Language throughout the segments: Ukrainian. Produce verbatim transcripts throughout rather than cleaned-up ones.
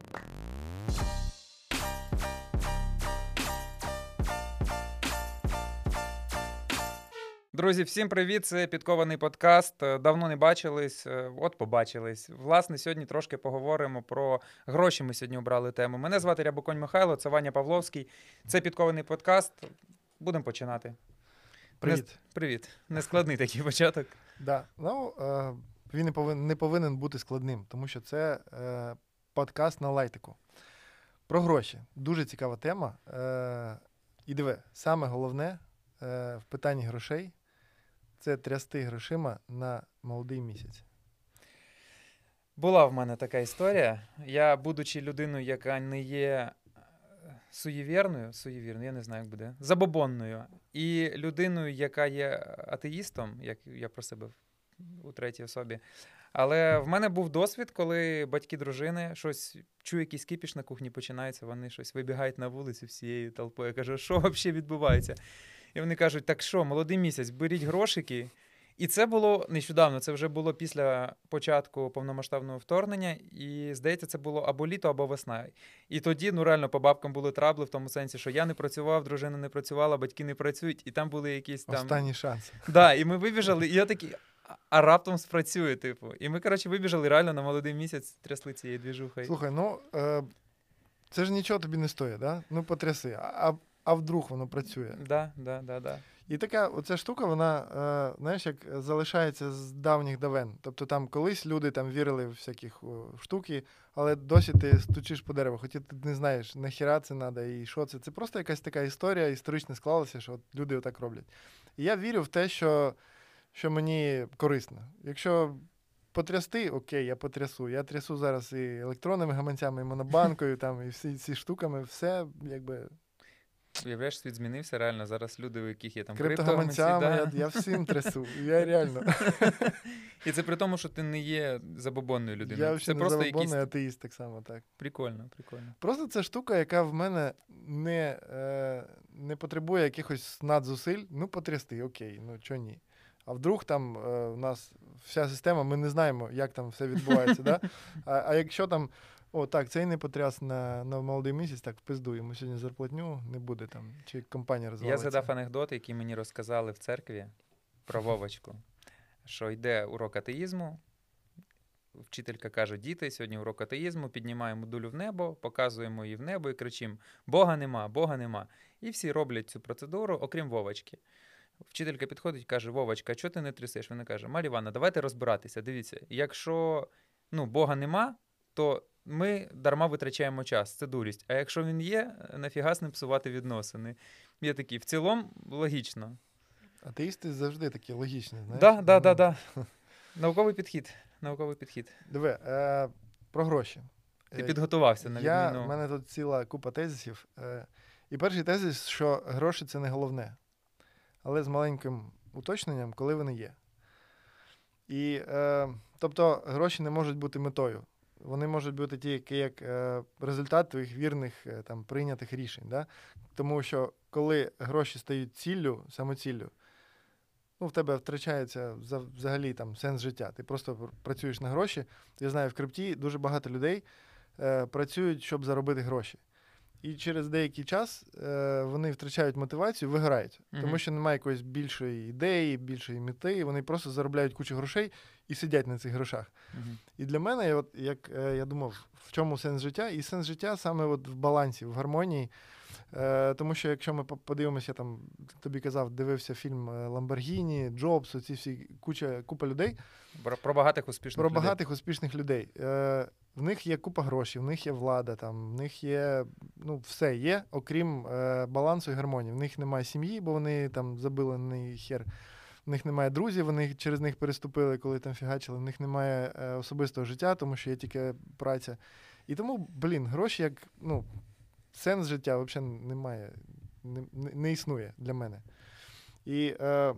Друзі, всім привіт! Це Підкований подкаст. Давно не бачились, от побачились. Власне, сьогодні трошки поговоримо про гроші. Ми сьогодні обрали тему. Мене звати Рябоконь Михайло, це Ваня Павловський. Це Підкований подкаст. Будемо починати. Привіт. Не, привіт. Нескладний такий початок. Да. Ну, е, він не повинен, не повинен бути складним, тому що це е, подкаст на лайтику. Про гроші. Дуже цікава тема. Е, і диви, саме головне е, в питанні грошей – це трясти грошима на молодий місяць. Була в мене така історія. Я, будучи людиною, яка не є суєвірною, суєвірною, я не знаю, як буде, забобонною, і людиною, яка є атеїстом, як я про себе у третій особі. Але в мене був досвід, коли батьки дружини щось, чую, якийсь кипіш на кухні починається, вони щось вибігають на вулицю всією толпою. Я кажу, що взагалі відбувається? І вони кажуть, так що, молодий місяць, беріть грошики. І це було нещодавно, це вже було після початку повномасштабного вторгнення, і, здається, це було або літо, або весна. І тоді, ну, реально, по бабкам були трабли в тому сенсі, що я не працював, дружина не працювала, батьки не працюють, і там були якісь там... Останній шанс. Так, да, і ми вибіжали, і я такий, а раптом спрацює, типу. І ми, коротше, вибіжали реально на молодий місяць, трясли цією двіжухою. Слухай, ну, е, це ж нічого тобі не стоїть, да? Ну, потряси. А, а вдруг воно працює? Да, да, да, да. І така оця штука, вона, е, знаєш, як залишається з давніх давен. Тобто там колись люди там вірили в всяких о, штуки, але досі ти стучиш по дереву, хоча ти не знаєш, нахіра це треба і що це. Це просто якась така історія історично склалася, що от люди отак роблять. І я вірю в те, що, що мені корисно. Якщо потрясти, окей, я потрясу. Я трясу зараз і електронними гаманцями, і монобанкою, там, і всі ці штуками, все якби... Уявляєш, світ змінився реально. Зараз люди, у яких є там криптогаманцями, криптогаманці, да? я, я всім трясу. Я реально. І це при тому, що ти не є забобонною людиною. Я це не просто забобонний якийсь... атеїст так само, так. Прикольно, прикольно. Просто це штука, яка в мене не, е, не потребує якихось надзусиль. Ну, потрясти, окей, ну, чого ні. А вдруг там е, у нас вся система, ми не знаємо, як там все відбувається, да? А, а якщо там, о, так, цей не потряс на, на молодий місяць, так, в пизду, йому сьогодні зарплатню не буде там, чи компанія розвалиться. Я згадав анекдот, який мені розказали в церкві про Вовочку, що йде урок атеїзму, вчителька каже, діти, сьогодні урок атеїзму, піднімаємо дулю в небо, показуємо її в небо і кричимо, Бога нема, Бога нема. І всі роблять цю процедуру, окрім Вовочки. Вчителька підходить і каже, Вовочка, чого ти не трясеш? Вона каже, Мар'я Івановна, давайте розбиратися. Дивіться, якщо ну, Бога нема, то ми дарма витрачаємо час, це дурість. А якщо він є, нафіга з ним псувати відносини. Я такий, в цілому, логічно. Атеїсти завжди такі логічні, знаєш? Так, да, да, да, да. Науковий підхід. Науковий підхід. Диви, е, про гроші. Ти підготувався на Я, відміну. У мене тут ціла купа тезисів. Е, і перший тезис, що гроші – це не головне. Але з маленьким уточненням, коли вони є. І, е, тобто, гроші не можуть бути метою. Вони можуть бути тільки як е, результат твоїх вірних е, там, прийнятих рішень. Да? Тому що коли гроші стають ціллю, самоціллю, ну, в тебе втрачається взагалі там, сенс життя. Ти просто працюєш на гроші. Я знаю, в крипті дуже багато людей е, працюють, щоб заробити гроші. І через деякий час е, вони втрачають мотивацію, вигорають. Uh-huh. Тому що немає якоїсь більшої ідеї, більшої мети. Вони просто заробляють кучу грошей і сидять на цих грошах. Uh-huh. І для мене, от, як е, я думав, в чому сенс життя? І сенс життя саме от в балансі, в гармонії. Е, тому що якщо ми подивимося, там, тобі казав, дивився фільм Ламборгіні, Джобс, оці всі куча, купа людей. Про, про багатих успішних про людей. Про багатих успішних людей. Е, в них є купа грошей, в них є влада, там, в них є, ну, все є, окрім е, балансу і гармонії. В них немає сім'ї, бо вони там забили на хер. В них немає друзів, вони через них переступили, коли там фігачили. В них немає е, особистого життя, тому що є тільки праця. І тому, блін, гроші як, ну, сенс життя взагалі немає, не, не існує для мене. І е,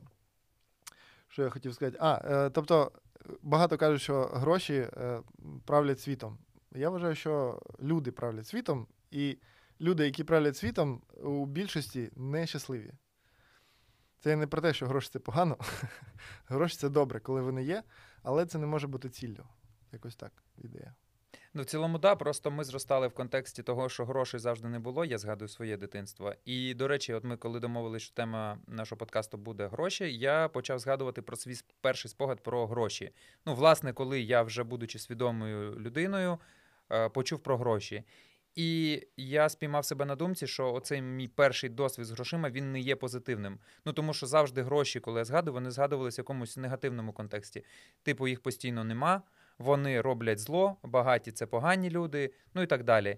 що я хотів сказати? А, е, тобто, багато кажуть, що гроші е, правлять світом. Я вважаю, що люди правлять світом, і люди, які правлять світом, у більшості нещасливі. Це не про те, що гроші – це погано. Гроші – це добре, коли вони є, але це не може бути ціллю. Якось так ідея. Ну, в цілому, да, просто ми зростали в контексті того, що грошей завжди не було, я згадую своє дитинство. І, до речі, от ми коли домовилися, що тема нашого подкасту буде гроші, я почав згадувати про свій перший спогад про гроші. Ну, власне, коли я вже, будучи свідомою людиною, почув про гроші. І я спіймав себе на думці, що оцей мій перший досвід з грошима, він не є позитивним. Ну, тому що завжди гроші, коли я згадую, вони згадувалися в якомусь негативному контексті. Типу, їх постійно нема, вони роблять зло, багаті – це погані люди, ну і так далі.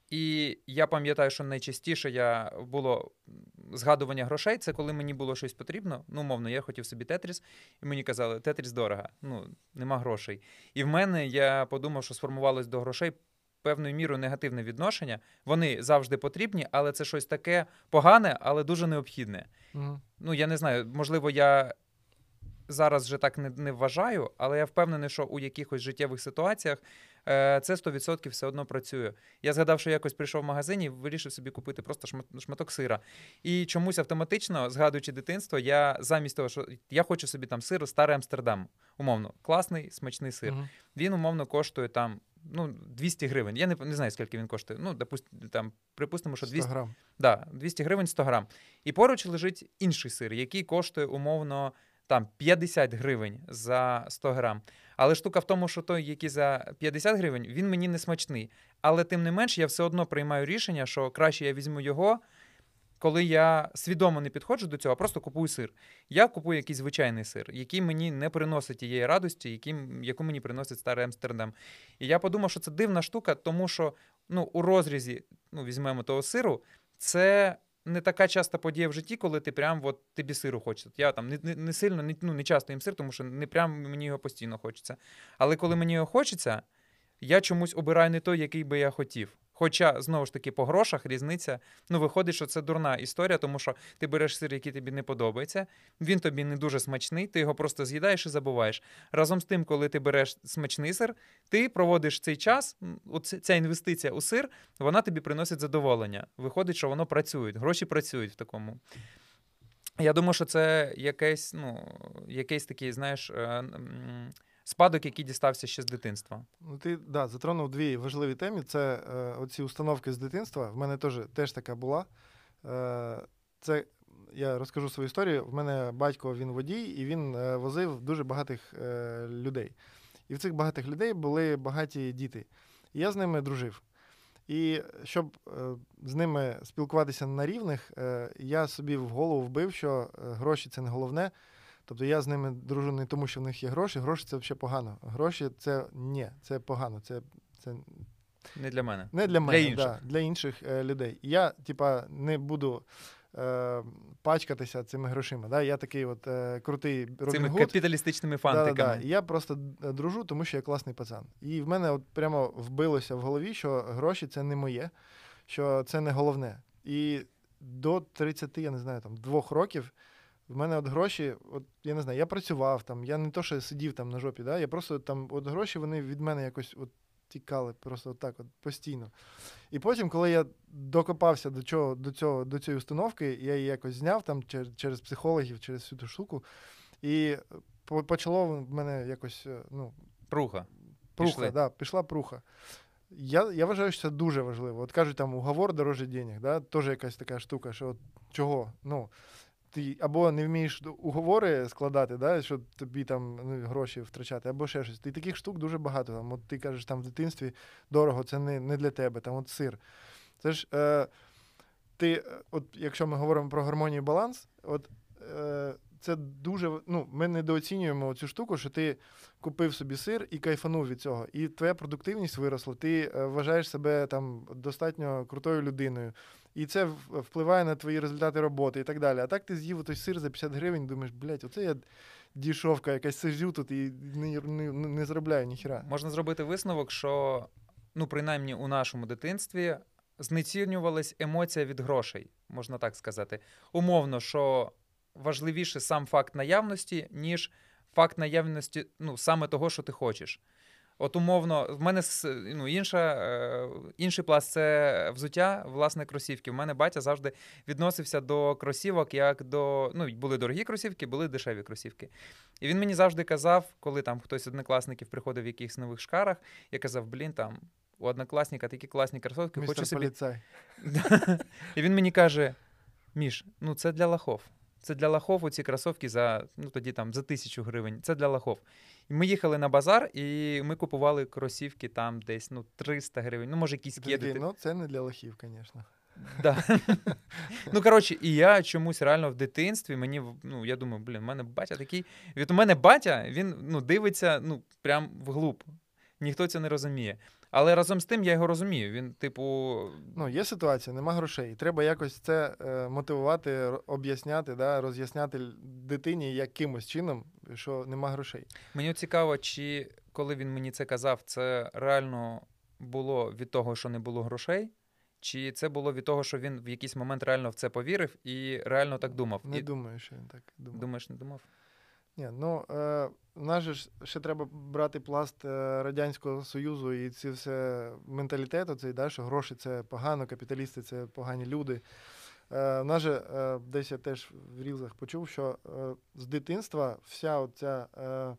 І я пам'ятаю, що найчастіше я було згадування грошей, це коли мені було щось потрібно. Ну, умовно, я хотів собі тетріс, і мені казали, тетріс дорого, ну, нема грошей. І в мене, я подумав, що сформувалось до грошей певною мірою негативне відношення. Вони завжди потрібні, але це щось таке погане, але дуже необхідне. Угу. Ну, я не знаю, можливо, я зараз вже так не, не вважаю, але я впевнений, що у якихось життєвих ситуаціях е, це сто відсотків все одно працює. Я згадав, що якось прийшов в магазин і вирішив собі купити просто шмат, шматок сира. І чомусь автоматично, згадуючи дитинство, я замість того, що я хочу собі там сир Старий Амстердам, умовно, класний, смачний сир. Угу. Він, умовно, коштує там ну, двісті гривень. Я не, не знаю, скільки він коштує. Ну, допустим, там, припустимо, що двісті грам. Да, двісті гривень, сто грам. І поруч лежить інший сир, який коштує, умовно, там п'ятдесят гривень за сто грам. Але штука в тому, що той, який за п'ятдесят гривень, він мені не смачний. Але тим не менш, я все одно приймаю рішення, що краще я візьму його, коли я свідомо не підходжу до цього, а просто купую сир. Я купую якийсь звичайний сир, який мені не приносить тієї радості, який, яку мені приносить Старий Амстердам. І я подумав, що це дивна штука, тому що ну, у розрізі, ну, візьмемо того сиру, це не така часта подія в житті, коли ти прям от тобі сиру хочеться. Я там не, не, не сильно, не, ну, не часто їм сир, тому що не прям мені його постійно хочеться. Але коли мені його хочеться, я чомусь обираю не той, який би я хотів. Хоча, знову ж таки, по грошах різниця, ну, виходить, що це дурна історія, тому що ти береш сир, який тобі не подобається, він тобі не дуже смачний, ти його просто з'їдаєш і забуваєш. Разом з тим, коли ти береш смачний сир, ти проводиш цей час, ця інвестиція у сир, вона тобі приносить задоволення. Виходить, що воно працює, гроші працюють в такому. Я думаю, що це якийсь, ну, якийсь такий, знаєш, спадок, який дістався ще з дитинства. Ну, ти, да, затронув дві важливі теми. Це е, оці установки з дитинства. В мене теж, теж така була. Е, це, я розкажу свою історію. В мене батько, він водій, і він е, возив дуже багатих е, людей. І в цих багатих людей були багаті діти. І я з ними дружив. І щоб е, з ними спілкуватися на рівних, е, я собі в голову вбив, що е, гроші – це не головне. Тобто я з ними дружу не тому, що в них є гроші. Гроші – це взагалі погано. Гроші – це ні, це погано. Це, це... Не для мене. Не для мене, для інших, да, для інших е, людей. І я, типа, не буду е, пачкатися цими грошима. Да? Я такий от е, крутий Робін Гуд. Цими капіталістичними фантиками. Да, да, да. І я просто дружу, тому що я класний пацан. І в мене от прямо вбилося в голові, що гроші – це не моє, що це не головне. І до тридцяти, я не знаю, там, двох років в мене от гроші, от я не знаю, я працював там, я не то, що сидів там на жопі, да, я просто там, от гроші, вони від мене якось от тікали, просто от так от постійно. І потім, коли я докопався до чого, до цього, до цієї установки, я її якось зняв там через, через психологів, через всю ту штуку, і почало в мене якось, ну... Пруха. Пруха, так, да, пішла пруха. Я, я вважаю, що це дуже важливо. От кажуть, там, уговор дороже денег, да, теж якась така штука, що от чого, ну... Ти або не вмієш уговори складати, да, щоб тобі там ну, гроші втрачати, або ще щось. І таких штук дуже багато. Там, от ти кажеш, там в дитинстві дорого, це не, не для тебе, там от сир. Це ж е, ти, от якщо ми говоримо про гармонію і баланс, от е, це дуже, ну, ми недооцінюємо цю штуку, що ти купив собі сир і кайфанув від цього. І твоя продуктивність виросла, ти е, вважаєш себе там достатньо крутою людиною. І це впливає на твої результати роботи і так далі. А так ти з'їв той сир за п'ятдесят гривень, думаєш, блядь, оце я дішовка якась сижу тут і не, не, не заробляю ніхіра. Можна зробити висновок, що, ну, принаймні у нашому дитинстві знецінювалась емоція від грошей, можна так сказати. Умовно, що важливіше сам факт наявності, ніж факт наявності, ну, саме того, що ти хочеш. От умовно, в мене ну, інша, е, інший пласт – це взуття, власне, кросівки. У мене батя завжди відносився до кросівок як до... Ну, були дорогі кросівки, були дешеві кросівки. І він мені завжди казав, коли там хтось з однокласників приходив в якихось нових шкарах, я казав, блін, там, у однокласника такі класні кросівки, хочу собі... поліцай. І він мені каже, Міш, ну це для лохов. Це для лохов оці кросівки за, ну, тоді там, за тисячу гривень. Це для лохов. І ми їхали на базар, і ми купували кросівки там десь, ну, триста гривень. Ну, може, якісь кеди. Ну, це не для лохів, звісно. Да. Ну, коротше, і я чомусь реально в дитинстві, мені, ну, я думаю, блін, у мене батя такий... Від у мене батя, він, ну, дивиться, ну, прям вглуб. Ніхто це не розуміє. Але разом з тим я його розумію. Він, типу... Ну, є ситуація, нема грошей. Треба якось це е, мотивувати, об'ясняти, да, роз'ясняти дитині якимось чином, що нема грошей. Мені цікаво, чи коли він мені це казав, це реально було від того, що не було грошей, чи це було від того, що він в якийсь момент реально в це повірив і реально так думав? Не і... думаю, що він так думав. Думаєш, не думав? Ні, ну, е, в нас же ж ще треба брати пласт е, Радянського Союзу і ці все менталітету, цей, да, що гроші – це погано, капіталісти – це погані люди. Е, в нас же, е, десь я теж в рілзах почув, що е, з дитинства вся оця, е,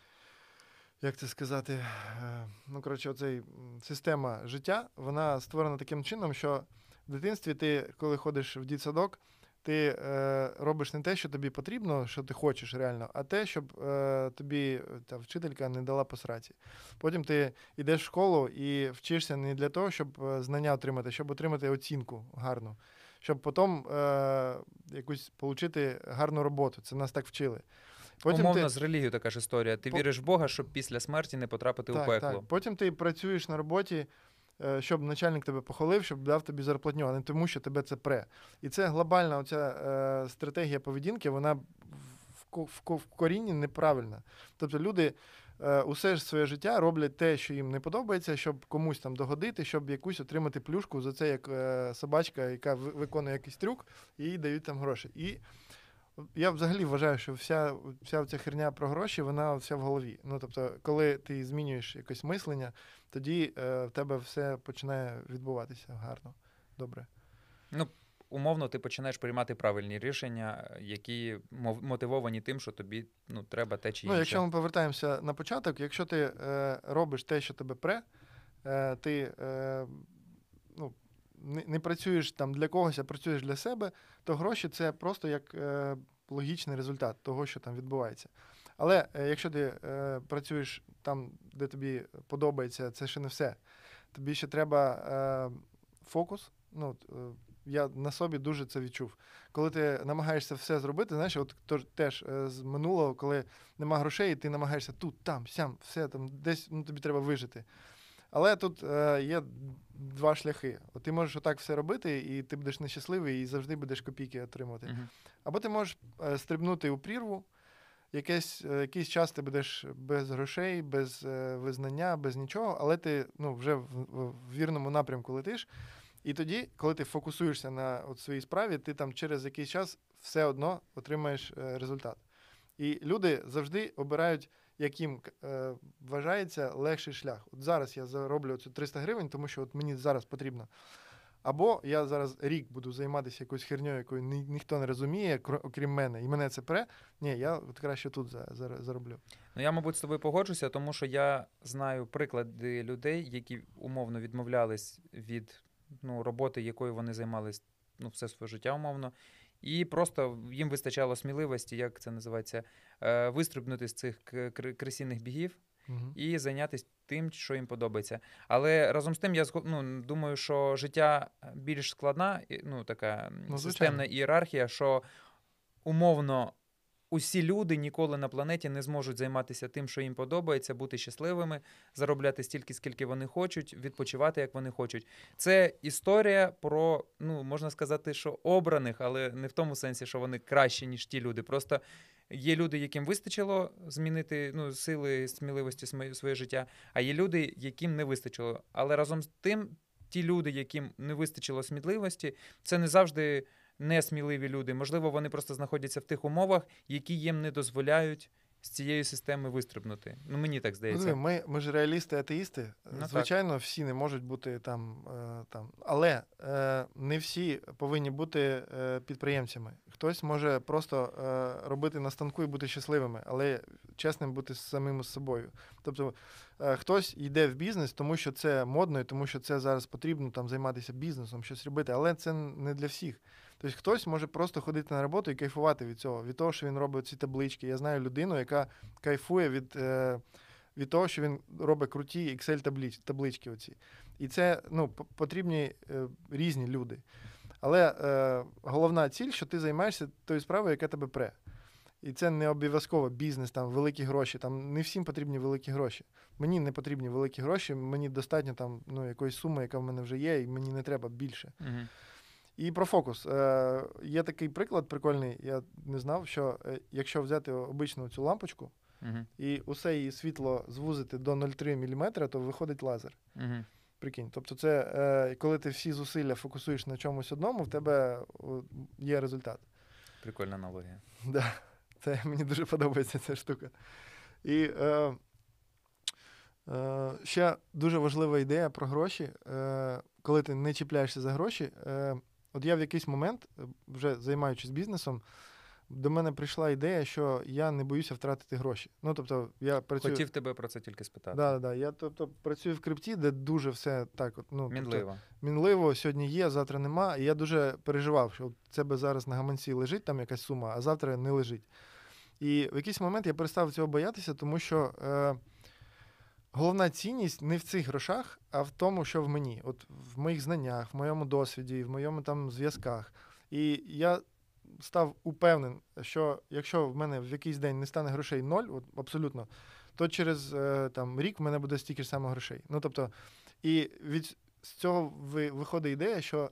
як це сказати, е, ну, коротше, оцей система життя, вона створена таким чином, що в дитинстві ти, коли ходиш в дитсадок, ти е, робиш не те, що тобі потрібно, що ти хочеш реально, а те, щоб е, тобі та вчителька не дала по сраці. Потім ти йдеш в школу і вчишся не для того, щоб знання отримати, щоб отримати оцінку гарну, щоб потім е, якусь отримати гарну роботу. Це нас так вчили. Потім Умовно, ти... з релігією така ж історія. Ти По... віриш в Бога, щоб після смерті не потрапити так, у пекло. Так. Потім ти працюєш на роботі, щоб начальник тебе похвалив, щоб дав тобі зарплатню, а не тому, що тебе це пре. І це глобальна оця е, стратегія поведінки, вона в, в, в корінні неправильна. Тобто люди е, усе ж своє життя роблять те, що їм не подобається, щоб комусь там догодити, щоб якусь отримати плюшку за це, як е, собачка, яка виконує якийсь трюк, і їй дають там гроші. І я взагалі вважаю, що вся, вся ця херня про гроші, вона вся в голові. Ну, тобто, коли ти змінюєш якесь мислення, тоді е, в тебе все починає відбуватися гарно, добре. Ну, умовно, ти починаєш приймати правильні рішення, які мотивовані тим, що тобі, ну, треба те чи інше. Ну, якщо ми повертаємося на початок, якщо ти е, робиш те, що тебе пре, е, ти е, ну, не, не працюєш там для когось, а працюєш для себе, то гроші – це просто як е, логічний результат того, що там відбувається. Але е, якщо ти е, працюєш там, де тобі подобається, це ще не все. Тобі ще треба е, фокус. Ну, е, я на собі дуже це відчув. Коли ти намагаєшся все зробити, знаєш, от то, теж е, з минулого, коли нема грошей, і ти намагаєшся тут, там, сям, все, там, десь ну, тобі треба вижити. Але тут е, є два шляхи. От ти можеш отак все робити, і ти будеш нещасливий, і завжди будеш копійки отримувати. Uh-huh. Або ти можеш е, стрибнути у прірву, якийсь, е, якийсь час ти будеш без грошей, без е, визнання, без нічого, але ти ну, вже в, в, в вірному напрямку летиш. І тоді, коли ти фокусуєшся на от своїй справі, ти там через якийсь час все одно отримаєш е, результат. І люди завжди обирають, яким е, вважається легший шлях. От зараз я зароблю цю триста гривень, тому що от мені зараз потрібно. Або я зараз рік буду займатися якоюсь херньою, якою ні, ніхто не розуміє, окрім мене, і мене це пре. Ні, я от краще тут за, за, зароблю. Ну, я, мабуть, з тобою погоджуся, тому що я знаю приклади людей, які умовно відмовлялись від ну, роботи, якою вони займалися ну, все своє життя умовно, і просто їм вистачало сміливості, як це називається, вистрибнути з цих крисіних бігів угу. і зайнятися тим, що їм подобається. Але разом з тим, я ну, думаю, що життя більш складна, ну, така ну, системна ієрархія, що умовно усі люди ніколи на планеті не зможуть займатися тим, що їм подобається, бути щасливими, заробляти стільки, скільки вони хочуть, відпочивати, як вони хочуть. Це історія про, ну, можна сказати, що обраних, але не в тому сенсі, що вони кращі, ніж ті люди. Просто є люди, яким вистачило змінити ну, сили, сміливості своє життя, а є люди, яким не вистачило. Але разом з тим, ті люди, яким не вистачило сміливості, це не завжди несміливі люди. Можливо, вони просто знаходяться в тих умовах, які їм не дозволяють з цієї системи вистрибнути. Ну, мені так здається. Ну, ми, ми ж реалісти-атеїсти. Ну, Звичайно, так. Всі не можуть бути там. Е, там. Але е, не всі повинні бути е, підприємцями. Хтось може просто е, робити на станку і бути щасливими, але чесним бути самим з собою. Тобто е, хтось йде в бізнес, тому що це модно, і тому що це зараз потрібно там, займатися бізнесом, щось робити, але це не для всіх. Тобто хтось може просто ходити на роботу і кайфувати від цього, від того, що він робить ці таблички. Я знаю людину, яка кайфує від, е, від того, що він робить круті Excel-таблички оці. І це, ну, потрібні е, різні люди. Але е, головна ціль, що ти займаєшся тою справою, яка тебе пре. І це не обов'язково бізнес, там, великі гроші. Там не всім потрібні великі гроші. Мені не потрібні великі гроші, мені достатньо там, ну, якоїсь суми, яка в мене вже є, і мені не треба більше. Угу. І про фокус. Е, є такий приклад прикольний, я не знав, що е, якщо взяти обичну цю лампочку uh-huh. і усе її світло звузити до нуль цілих три міліметра, то виходить лазер. Uh-huh. Прикинь. Тобто це, е, коли ти всі зусилля фокусуєш на чомусь одному, в тебе о, є результат. Прикольна аналогія. Да. Це мені дуже подобається ця штука. І е, е, ще дуже важлива ідея про гроші. Е, коли ти не чіпляєшся за гроші, е, от я в якийсь момент, вже займаючись бізнесом, до мене прийшла ідея, що я не боюся втратити гроші. Ну, тобто, я працюю... Хотів тебе про це тільки спитати. Да, да. Я тобто, працюю в крипті, де дуже все так. От, ну, мінливо. Тобто, мінливо, сьогодні є, завтра нема. І я дуже переживав, що це би зараз на гаманці лежить там якась сума, а завтра не лежить. І в якийсь момент я перестав цього боятися, тому що е, головна цінність не в цих грошах, а в тому, що в мені. От в моїх знаннях, в моєму досвіді, в моєму там зв'язках. І я став упевнений, що якщо в мене в якийсь день не стане грошей ноль, от абсолютно, то через е, там, рік в мене буде стільки ж само грошей. Ну, тобто, і від з цього ви, виходить ідея, що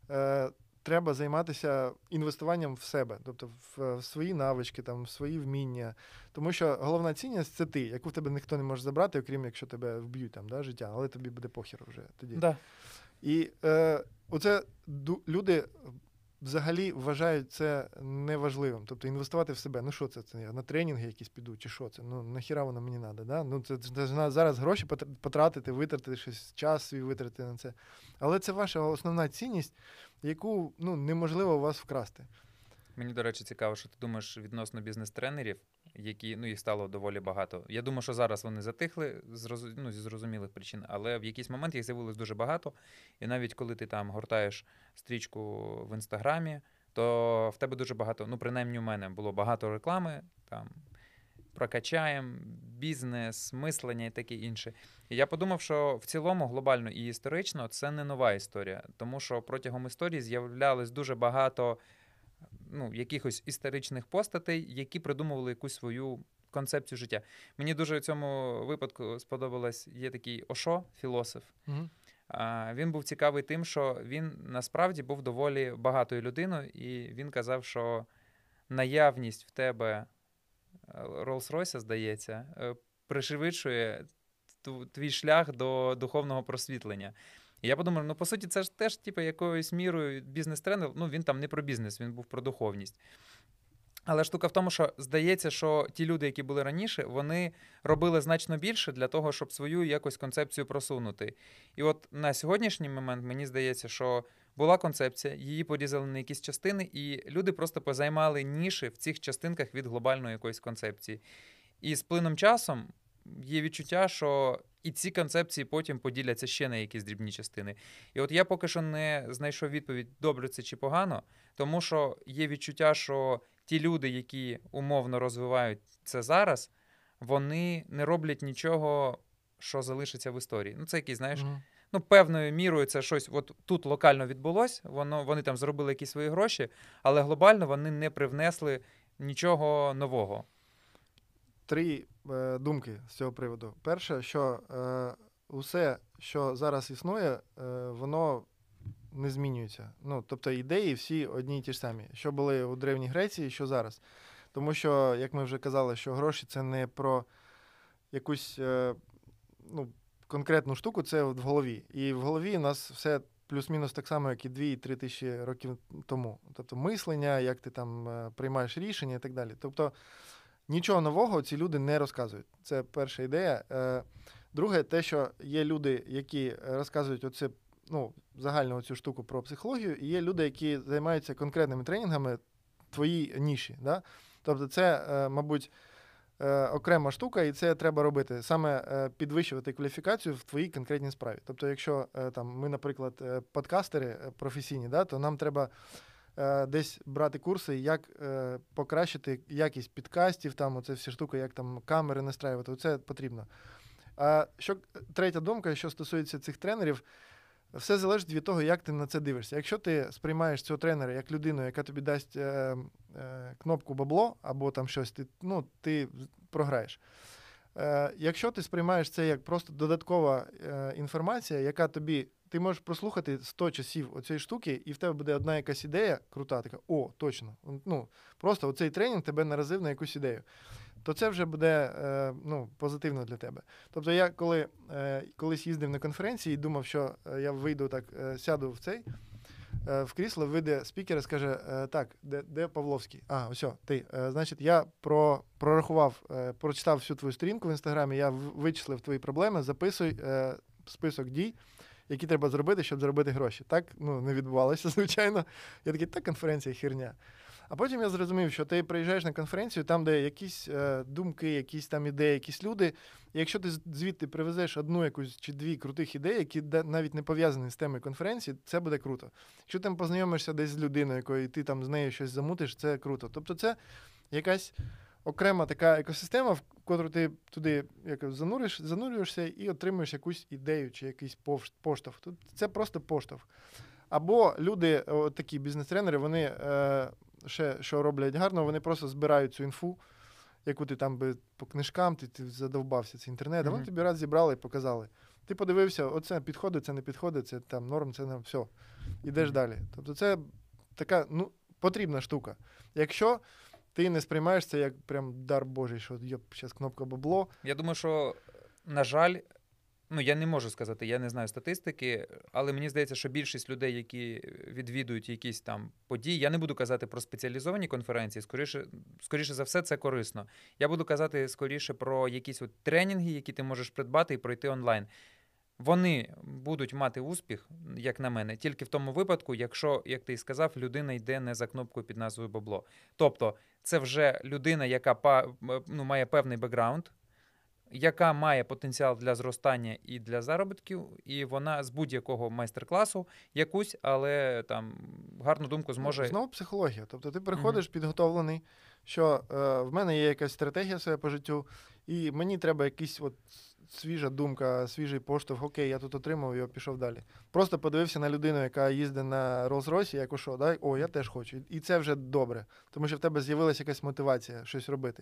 е, треба займатися інвестуванням в себе, тобто в, в свої навички, там, в свої вміння. Тому що головна цінність – це ти, яку в тебе ніхто не може забрати, окрім якщо тебе вб'ють там, да, життя, але тобі буде похер вже тоді. Да. І е, оце ду, люди взагалі вважають це неважливим. Тобто інвестувати в себе. Ну що це? Це я на тренінги якісь піду, чи що це? Ну нахіра воно мені треба, да? Ну це, це, це зараз гроші потратити, витратити щось, час свій витратити на це. Але це ваша основна цінність, яку, ну, неможливо у вас вкрасти. Мені, до речі, цікаво, що ти думаєш відносно бізнес-тренерів, які, ну, їх стало доволі багато. Я думаю, що зараз вони затихли зрозу... ну, зі зрозумілих причин, але в якийсь момент їх з'явилось дуже багато. І навіть коли ти там гортаєш стрічку в Інстаграмі, то в тебе дуже багато, ну, принаймні у мене було багато реклами, там, прокачаємо, бізнес, мислення і таке інше. І я подумав, що в цілому, глобально і історично, це не нова історія. Тому що протягом історії з'являлось дуже багато, ну, якихось історичних постатей, які придумували якусь свою концепцію життя. Мені дуже в цьому випадку сподобалось, є такий Ошо, філософ. Mm-hmm. А, він був цікавий тим, що він насправді був доволі багатою людиною, і він казав, що наявність в тебе Роллс-Ройса, здається, пришвидшує твій шлях до духовного просвітлення. І я подумав, ну, по суті, це ж теж, типу, якоюсь мірою бізнес-тренер, ну, він там не про бізнес, він був про духовність. Але штука в тому, що здається, що ті люди, які були раніше, вони робили значно більше для того, щоб свою якось концепцію просунути. І от на сьогоднішній момент мені здається, що була концепція, її порізали на якісь частини, і люди просто позаймали ніші в цих частинках від глобальної якоїсь концепції. І з плином часом є відчуття, що і ці концепції потім поділяться ще на якісь дрібні частини. І от я поки що не знайшов відповідь, добре це чи погано, тому що є відчуття, що ті люди, які умовно розвивають це зараз, вони не роблять нічого, що залишиться в історії. Ну, це якийсь, знаєш, mm-hmm. ну, певною мірою це щось от тут локально відбулось, воно, вони там зробили якісь свої гроші, але глобально вони не привнесли нічого нового. Три е, думки з цього приводу. Перше, що е, усе, що зараз існує, е, воно не змінюється. Ну, тобто ідеї всі одні й ті ж самі. Що були у Древній Греції, що зараз. Тому що, як ми вже казали, що гроші – це не про якусь е, ну, конкретну штуку, це в голові. І в голові у нас все плюс-мінус так само, як і дві-три тисячі років тому. Тобто мислення, як ти там е, приймаєш рішення і так далі. Тобто Нічого нового ці люди не розказують. Це перша ідея. Е, Друге, те, що є люди, які розказують оце, ну, загальну цю штуку про психологію, і є люди, які займаються конкретними тренінгами в твоїй ніші. Да? Тобто це, е, мабуть, е, окрема штука, і це треба робити. Саме е, підвищувати кваліфікацію в твоїй конкретній справі. Тобто, якщо е, там, ми, наприклад, е, подкастери е, професійні, да, то нам треба е, десь брати курси, як е, покращити якість підкастів, там, оце всі штуки, як там камери настраювати, це потрібно. А що третя думка, що стосується цих тренерів, все залежить від того, як ти на це дивишся. Якщо ти сприймаєш цього тренера як людину, яка тобі дасть е, е, кнопку бабло або там щось, ти, ну, ти програєш. Е, якщо ти сприймаєш це як просто додаткова е, інформація, яка тобі, ти можеш прослухати сто часів оцієї штуки, і в тебе буде одна якась ідея крута, така, о, точно. Ну, просто оцей тренінг тебе наразив на якусь ідею. То це вже буде е, ну, позитивно для тебе. Тобто я коли е, колись їздив на конференції і думав, що е, я вийду так, е, сяду в цей, е, в крісло, вийде спікер і скаже, е, так, де, де Павловський? А, ось, ти. Е, значить, я про, прорахував, е, прочитав всю твою сторінку в Інстаграмі, я вичислив твої проблеми, записуй е, список дій, які треба зробити, щоб заробити гроші. Так, ну, не відбувалося, звичайно. Я такий, та конференція херня. А потім я зрозумів, що ти приїжджаєш на конференцію, там, де якісь е, думки, якісь там ідеї, якісь люди. І якщо ти звідти привезеш одну якусь чи дві крутих ідеї, які навіть не пов'язані з темою конференції, це буде круто. Якщо ти там познайомишся десь з людиною, якою і ти там з нею щось замутиш, це круто. Тобто це якась окрема така екосистема, в котру ти туди якось зануриш, занурюєшся і отримуєш якусь ідею чи якийсь поштовх. Це просто поштовх. Або люди, от такі бізнес-тренери, вони... Е, ще, що роблять гарно, вони просто збирають цю інфу, яку ти там би по книжкам, ти, ти задовбався, це інтернет, а вони тобі раз зібрали і показали. Ти подивився, оце підходить, це не підходить, це там норм, це не все. Ідеш mm-hmm. далі. Тобто це така, ну, потрібна штука. Якщо ти не сприймаєш це як прям дар Божий, що є зараз кнопка бабло. Я думаю, що, на жаль, ну, я не можу сказати, я не знаю статистики, але мені здається, що більшість людей, які відвідують якісь там події, я не буду казати про спеціалізовані конференції, скоріше, скоріше за все, це корисно. Я буду казати скоріше про якісь от тренінги, які ти можеш придбати і пройти онлайн. Вони будуть мати успіх, як на мене, тільки в тому випадку, якщо, як ти і сказав, людина йде не за кнопкою під назвою бабло. Тобто, це вже людина, яка ну, має певний бекграунд, яка має потенціал для зростання і для заробітків, і вона з будь-якого майстер-класу якусь, але там гарну думку зможе... Знову психологія. Тобто ти приходиш mm-hmm. підготовлений, що е, в мене є якась стратегія своя по життю, і мені треба якийсь от свіжа думка, свіжий поштовх, окей, я тут отримав і пішов далі. Просто подивився на людину, яка їздить на Rolls-Royce, як що, да? О, я теж хочу. І це вже добре, тому що в тебе з'явилася якась мотивація щось робити.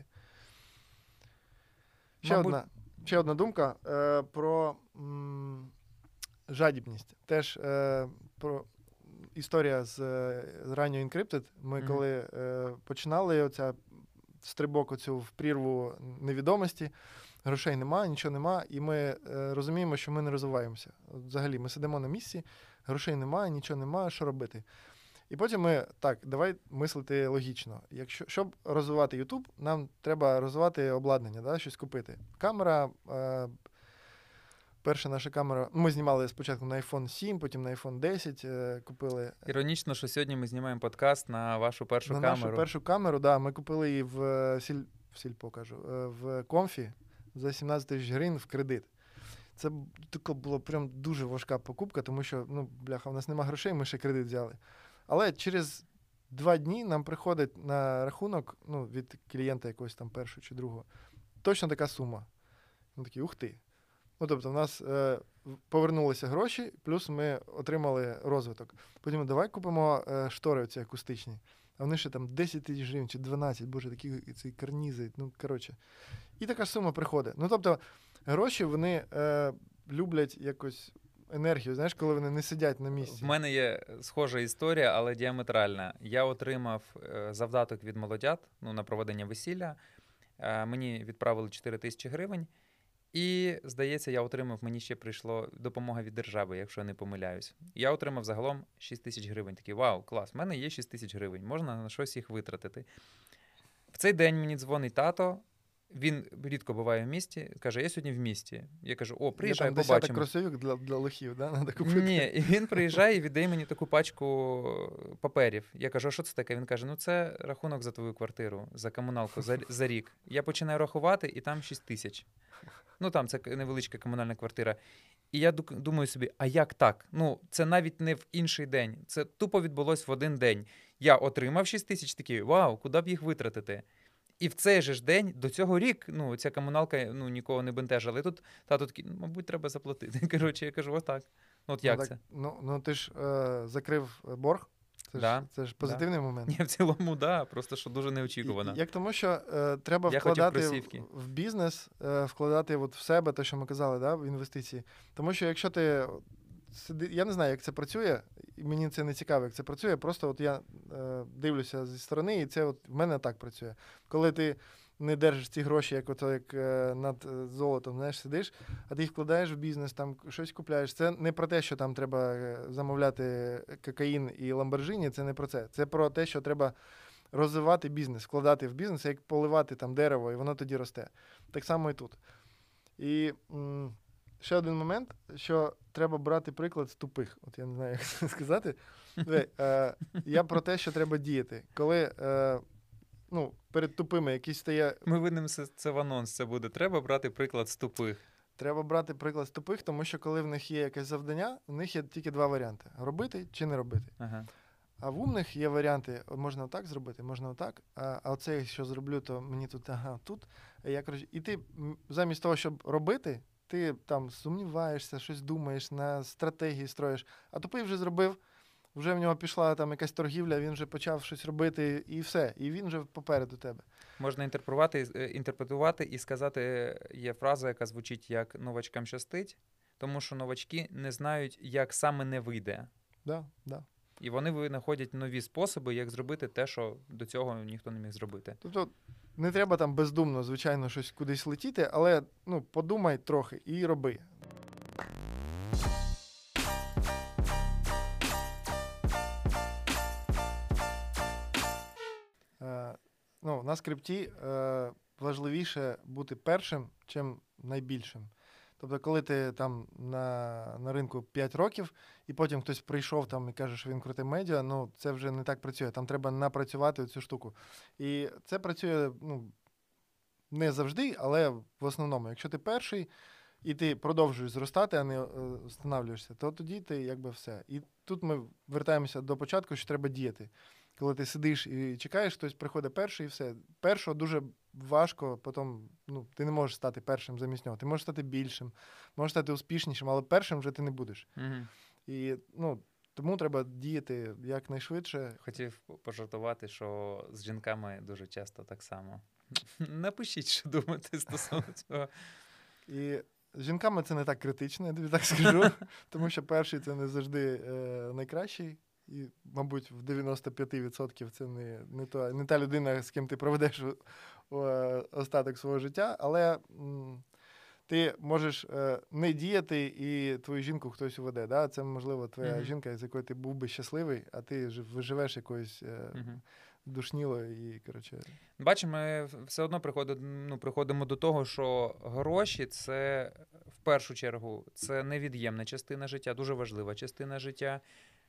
Ще, Мабуть... одна, ще одна думка е, про м, жадібність. Теж е, про історія з, з ранньо Encrypted. Ми mm-hmm. коли е, починали оця стрибок оцю в прірву невідомості, грошей нема, нічого нема, і ми е, розуміємо, що ми не розвиваємося. Взагалі, ми сидимо на місці, грошей немає, нічого немає, що робити. І потім ми, так, давай мислити логічно. Якщо, щоб розвивати YouTube, нам треба розвивати обладнання, да, щось купити. Камера, е, перша наша камера, ми знімали спочатку на айфон сім, потім на айфон десять е, купили. Іронічно, що сьогодні ми знімаємо подкаст на вашу першу на камеру. На нашу першу камеру, да, ми купили її в, сіль, в сільпо, кажу, в Комфі за сімнадцять тисяч гривень в кредит. Це така була прям дуже важка покупка, тому що, ну, бляха, у нас нема грошей, ми ще кредит взяли. Але через два дні нам приходить на рахунок, ну, від клієнта якогось там першого чи другого, точно така сума. Ми такі, ух ти. Ну, тобто, в нас е, повернулися гроші, плюс ми отримали розвиток. Потім, давай купимо е, штори оці акустичні. А вони ще там десять тисяч гривень чи дванадцять, боже, такі ці карнізи, ну, коротше. І така сума приходить. Ну, тобто, гроші, вони е, люблять якось енергію, знаєш, коли вони не сидять на місці. В мене є схожа історія, але діаметральна. Я отримав е, завдаток від молодят, ну, на проведення весілля. Е, мені відправили чотири тисячі гривень. І, здається, я отримав, мені ще прийшло допомога від держави, якщо я не помиляюсь. Я отримав загалом шість тисяч гривень. Такий, вау, клас, в мене є шість тисяч гривень, можна на щось їх витратити. В цей день мені дзвонить тато, він рідко буває в місті, каже, я сьогодні в місті. Я кажу, о, приїжджай, Є там десяток побачимо. кросівок для, для лохів, да? Надо купити. Ні, і він приїжджає і віддає мені таку пачку паперів. Я кажу, а що це таке? Він каже, ну це рахунок за твою квартиру, за комуналку, за, за рік. Я починаю рахувати, і там шість тисяч. Ну там це невеличка комунальна квартира. І я думаю собі, а як так? Ну, це навіть не в інший день. Це тупо відбулось в один день. Я отримав шість тисяч, такий, вау, куди б їх витратити? І в цей же ж день, до цього рік, ну, ця комуналка ну, нікого не бентежила. І тут тато такий, ну, мабуть, треба заплатити. Коротше, я кажу, отак. Ну, от як ну, це? Так, ну, ну, ти ж е, закрив борг. Це, да, ж, це ж позитивний да. момент. Ні, в цілому, да, просто що дуже неочікувано. Як тому, що е, треба я вкладати в, в бізнес, е, вкладати от в себе, те, що ми казали, да, в інвестиції. Тому що якщо ти сиди, я не знаю, як це працює, і мені це не цікаво, як це працює, просто от я е, дивлюся зі сторони, і це от в мене так працює. Коли ти не держиш ці гроші, як ото, як е, над золотом, знаєш, сидиш, а ти їх вкладаєш в бізнес, там щось купляєш. Це не про те, що там треба замовляти кокаїн і ламборджині, це не про це. Це про те, що треба розвивати бізнес, вкладати в бізнес, як поливати там дерево, і воно тоді росте. Так само і тут. І м- ще один момент, що треба брати приклад з тупих. От я не знаю, як це сказати. Диви, е, я про те, що треба діяти. Коли е, ну, перед тупими якісь стає... Ми винним це в анонс, це буде. Треба брати приклад з тупих. Треба брати приклад з тупих, тому що коли в них є якесь завдання, в них є тільки два варіанти. Робити чи не робити. Ага. А в умних є варіанти, можна отак зробити, можна отак, а, а оце, якщо зроблю, то мені тут, ага, тут. Я, коротше, і ти замість того, щоб робити, ти там сумніваєшся, щось думаєш, на стратегії строїш. А тупий вже зробив, вже в нього пішла там якась торгівля, він вже почав щось робити, і все. І він вже попереду тебе. Можна інтерпретувати, інтерпретувати і сказати, є фраза, яка звучить як «новачкам щастить», тому що новачки не знають, як саме не вийде. Да, да. І вони винаходять нові способи, як зробити те, що до цього ніхто не міг зробити. Тобто не треба там бездумно, звичайно, щось кудись летіти, але ну, подумай трохи і роби. Е, ну, на скрипті е, важливіше бути першим, чим найбільшим. Тобто, коли ти там на, на ринку п'ять років, і потім хтось прийшов там і каже, що він крутий медіа, ну це вже не так працює. Там треба напрацювати цю штуку. І це працює ну, не завжди, але в основному. Якщо ти перший і ти продовжуєш зростати, а не встановлюєшся, то тоді ти якби все. І тут ми вертаємося до початку, що треба діяти. Коли ти сидиш і чекаєш, хтось приходить перший і все. Першого дуже важко, потім ну, ти не можеш стати першим замість нього. Ти можеш стати більшим, можеш стати успішнішим, але першим вже ти не будеш. Угу. І ну, тому треба діяти якнайшвидше. Хотів пожартувати, що з жінками дуже часто так само. Напишіть, що думаєте стосовно цього. І з жінками це не так критично, я тобі так скажу, тому що перший це не завжди е, найкращий. І, мабуть, в дев'яносто п'ять відсотків це не, не, то, не та людина, з ким ти проведеш о, остаток свого життя, але м, ти можеш е, не діяти, і твою жінку хтось уведе. Да? Це, можливо, твоя mm-hmm. жінка, з якою ти був би щасливий, а ти живеш якоюсь е, mm-hmm. душнілою. І, коротше... Бачимо, ми все одно приходимо, ну, приходимо до того, що гроші – це, в першу чергу, це невід'ємна частина життя, дуже важлива частина життя.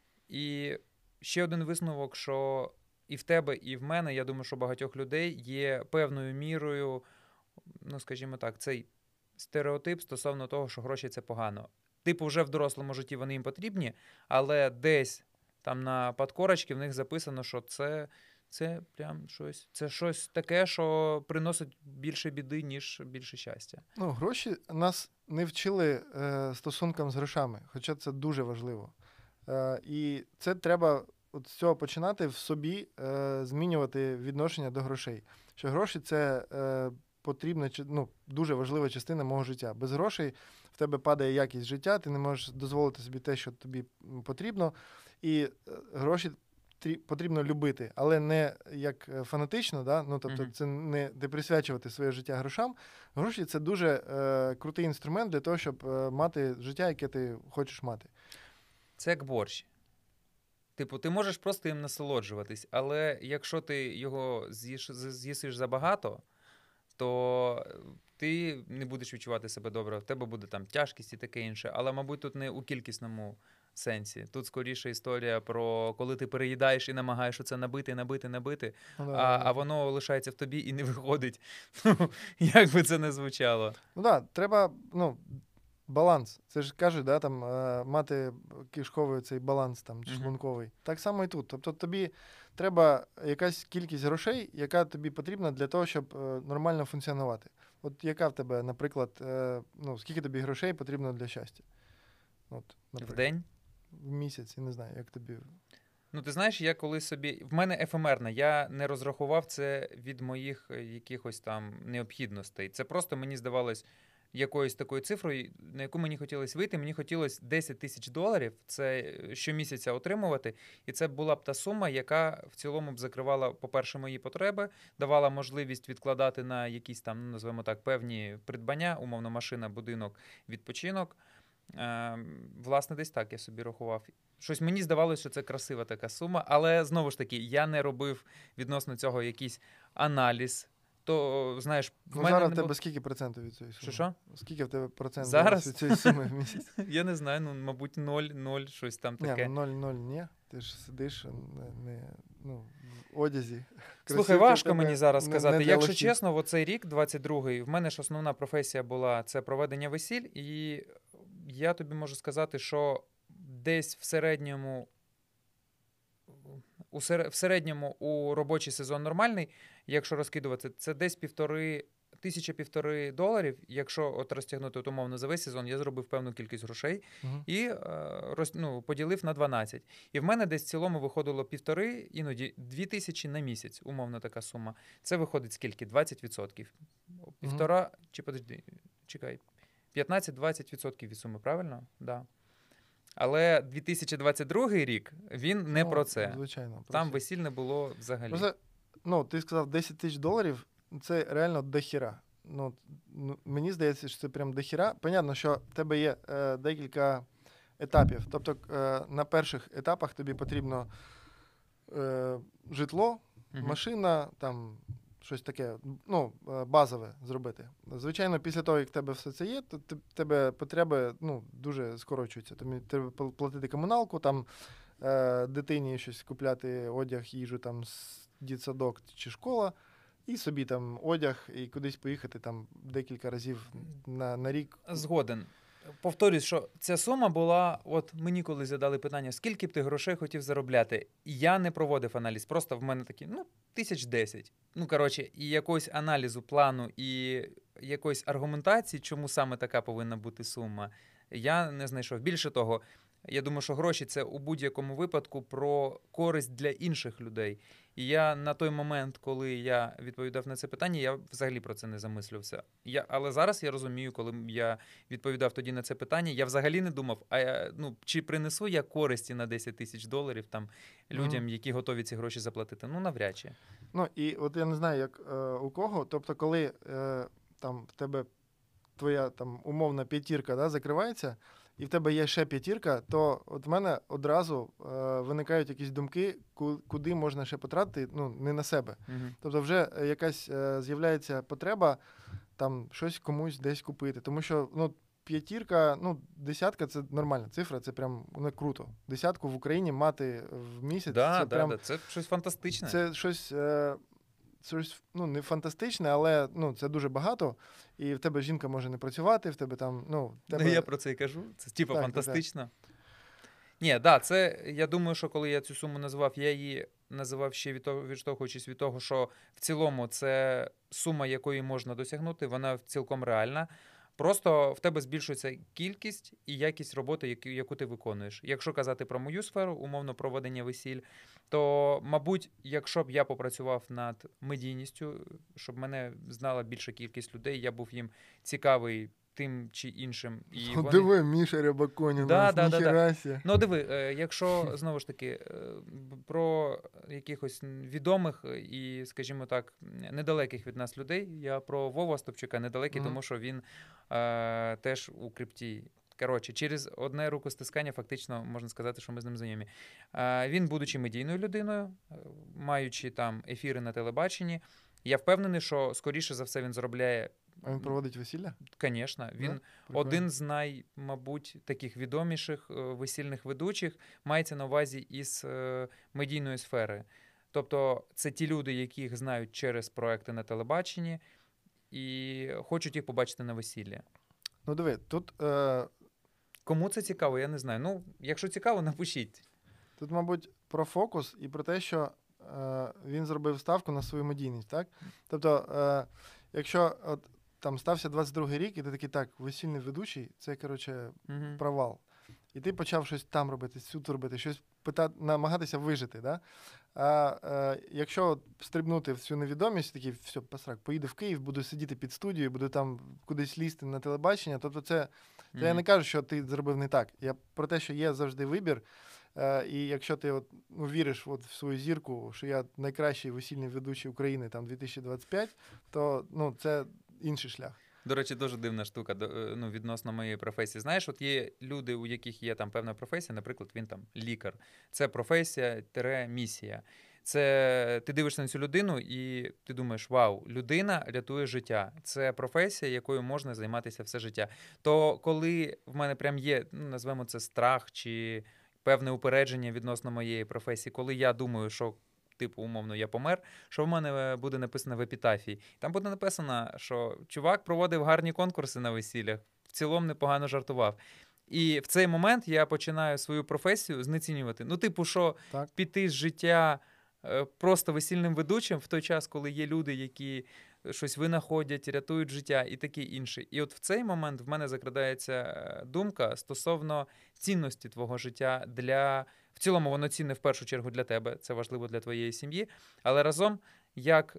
І ще один висновок, що і в тебе, і в мене, я думаю, що багатьох людей є певною мірою, ну, скажімо так, цей стереотип стосовно того, що гроші – це погано. Типу, вже в дорослому житті вони їм потрібні, але десь там на подкорочці в них записано, що це, це прям щось, це щось таке, що приносить більше біди, ніж більше щастя. Ну, гроші нас не вчили е, стосункам з грошами, хоча це дуже важливо. Uh, і це треба от з цього починати в собі uh, змінювати відношення до грошей. Що гроші – це uh, потрібна, ну, дуже важлива частина мого життя. Без грошей в тебе падає якість життя, ти не можеш дозволити собі те, що тобі потрібно. І uh, гроші трі- потрібно любити, але не як фанатично, да? Ну, тобто mm-hmm. це не, не присвячувати своє життя грошам. Гроші – це дуже uh, крутий інструмент для того, щоб uh, мати життя, яке ти хочеш мати. Це як борщ. Типу, ти можеш просто їм насолоджуватись, але якщо ти його з'їш, з'їсиш забагато, то ти не будеш відчувати себе добре, в тебе буде там тяжкість і таке інше. Але, мабуть, тут не у кількісному сенсі. Тут скоріше історія про коли ти переїдаєш і намагаєш оце набити, набити, набити, Ну, да, а, да. а воно лишається в тобі і не виходить. Ну, як би це не звучало. Ну так, да, треба, ну, баланс. Це ж кажуть, да, там, е, мати кишковий цей баланс там, Мгм. шлунковий. Так само і тут. Тобто тобі треба якась кількість грошей, яка тобі потрібна для того, щоб е, нормально функціонувати. От яка в тебе, наприклад, е, ну, скільки тобі грошей потрібно для щастя? От, В наприклад, день. в місяць, я не знаю, як тобі. Ну, ти знаєш, я коли собі. В мене ефемерна, я не розрахував це від моїх е, якихось там необхідностей. Це просто мені здавалось якоюсь такою цифрою, на яку мені хотілося вийти. Мені хотілося десять тисяч доларів, це е, щомісяця отримувати. І це була б та сума, яка в цілому б закривала, по-перше, мої потреби, давала можливість відкладати на якісь там, ну, називаємо так, певні придбання, умовно, машина, будинок, відпочинок. Е, власне, десь так я собі рахував. Щось мені здавалося, що це красива така сума, але знову ж таки, я не робив відносно цього якийсь аналіз. То, знаєш, в Ну, мене зараз не в тебе було... скільки процентів від цієї суми? Що-що? Скільки в тебе процентів Зараз? від цієї суми в місяць? Я не знаю, ну, мабуть, ноль, ноль, щось там Ні, таке. ну ноль-ноль ні. Ти ж сидиш не, не, ну, в одязі. Слухай, Кросівки важко в тебе мені зараз не- сказати. не для Якщо лохів. чесно, в оцей рік, двадцять другий, в мене ж основна професія була це проведення весіль, і я тобі можу сказати, що десь в середньому у сер... в середньому у робочий сезон нормальний, якщо розкидувати, це десь півтори, тисяча півтори доларів. Якщо от розтягнути от, умовно за весь сезон, я зробив певну кількість грошей Мгм. і е, роз... ну, поділив на дванадцять. І в мене десь в цілому виходило півтори, іноді дві тисячі на місяць, умовно така сума. Це виходить скільки? двадцять відсотків. Півтора, чи подожди, чекай, п'ятнадцять-двадцять відсотків від суми, правильно? Да. Але дві тисячі двадцять другий рік, він не Ну, про це. Звичайно. про Там це. весіль не було взагалі. Просто, ну, ти сказав десять тисяч доларів, це реально дохіра. Ну, ну, мені здається, що це прям дохіра. Понятно, що в тебе є е, декілька етапів. Тобто е, на перших етапах тобі потрібно е, житло, Мгм. машина, там щось таке, ну, е, базове зробити. Звичайно, після того, як в тебе все це є, то в тебе потреби, ну, дуже скорочуються. Тобі треба пл- платити комуналку, там е, дитині щось купляти, одяг, їжу, там з дитсадок чи школа, і собі там одяг, і кудись поїхати там декілька разів на, на рік. Згоден. Повторюсь, що ця сума була, от мені коли задали питання, скільки б ти грошей хотів заробляти, я не проводив аналіз, просто в мене такі, ну, тисяч десять. Ну, коротше, і якогось аналізу, плану, і якоїсь аргументації, чому саме така повинна бути сума, я не знайшов. Більше того, я думаю, що гроші – це у будь-якому випадку про користь для інших людей. І я на той момент, коли я відповідав на це питання, я взагалі про це не замислювався. Я, але зараз я розумію, коли я відповідав тоді на це питання, я взагалі не думав, а я, ну, чи принесу я користі на десять тисяч доларів там людям, Мгм. які готові ці гроші заплатити. Ну, навряд чи. Ну, і от я не знаю, як е, у кого. Тобто, коли е, там в тебе твоя там умовна п'ятірка, да, закривається, і в тебе є ще п'ятірка, то от в мене одразу е, виникають якісь думки, ку- куди можна ще потратити, ну, не на себе. Угу. Тобто вже е, якась е, з'являється потреба там щось комусь десь купити. Тому що, ну, п'ятірка, ну, десятка це нормальна цифра, це прям ну, круто. Десятку в Україні мати в місяць, Да, це да, прям да, це щось фантастичне. це щось, е, щось ну, не фантастичне, але ну, це дуже багато. І в тебе жінка може не працювати, в тебе там, ну, в тебе... Ну, я про це і кажу. Це типу Так, так, фантастично. Ні, да, це я думаю, що коли я цю суму називав, я її називав ще від того, відштовхуючись від того, що в цілому це сума, якої можна досягнути, вона цілком реальна. Просто в тебе збільшується кількість і якість роботи, яку, яку ти виконуєш. Якщо казати про мою сферу, умовно проведення весіль, то, мабуть, якщо б я попрацював над медійністю, щоб мене знала більша кількість людей, я був їм цікавий тим чи іншим. І О, вони... диви, Міша Рябаконь у Да, нас, да, да, ніхера сі. Ну, диви, е, якщо, знову ж таки, е, б- про якихось відомих і, скажімо так, недалеких від нас людей, я про Вову Остапчука недалекий, Мгм. тому що він е, теж у крипті Коротше, через одне рукостискання фактично можна сказати, що ми з ним знайомі. Е, Він, будучи медійною людиною, е, маючи там ефіри на телебаченні, я впевнений, що скоріше за все він заробляє. А він проводить весілля? Звісно, він Да? Прикольно. один з най, мабуть, таких відоміших е, весільних ведучих, мається на увазі із е, медійної сфери. Тобто це ті люди, яких знають через проекти на телебаченні і хочуть їх побачити на весіллі. Ну диви, тут, е, Кому це цікаво, я не знаю. Ну, якщо цікаво, напишіть. тут, мабуть, про фокус і про те, що е, він зробив ставку на свою медійність, так? Тобто, е, якщо от, там стався двадцять другий рік, і ти такий, так, весільний ведучий, це, коротше, Угу. провал. І ти почав щось там робити, тут робити, щось питати, намагатися вижити. Да? А е, якщо от стрибнути в цю невідомість, такий, все, посрак, поїду в Київ, буду сидіти під студією, буду там кудись лізти на телебачення, тобто це, це я не кажу, що ти зробив не так. Я про те, що є завжди вибір, е, і якщо ти от, ну, віриш от в свою зірку, що я найкращий весільний ведучий України там дві тисячі двадцять п'ять, то ну, це інший шлях. До речі, дуже дивна штука ну, відносно моєї професії. Знаєш, от є люди, у яких є там певна професія, наприклад, він там лікар. Це професія тире місія. Це ти дивишся на цю людину і ти думаєш, вау, людина рятує життя. Це професія, якою можна займатися все життя. То коли в мене прям є, ну, назвемо це страх чи певне упередження відносно моєї професії, коли я думаю, що типу, умовно, я помер, що в мене буде написано в епітафії. Там буде написано, що чувак проводив гарні конкурси на весіллях, в цілому непогано жартував. І в цей момент я починаю свою професію знецінювати. Ну, типу, що Так. піти з життя е, просто весільним ведучим в той час, коли є люди, які щось винаходять, рятують життя і таке інше. І от в цей момент в мене закрадається думка стосовно цінності твого життя для... В цілому воно цінне в першу чергу для тебе, це важливо для твоєї сім'ї, але разом, як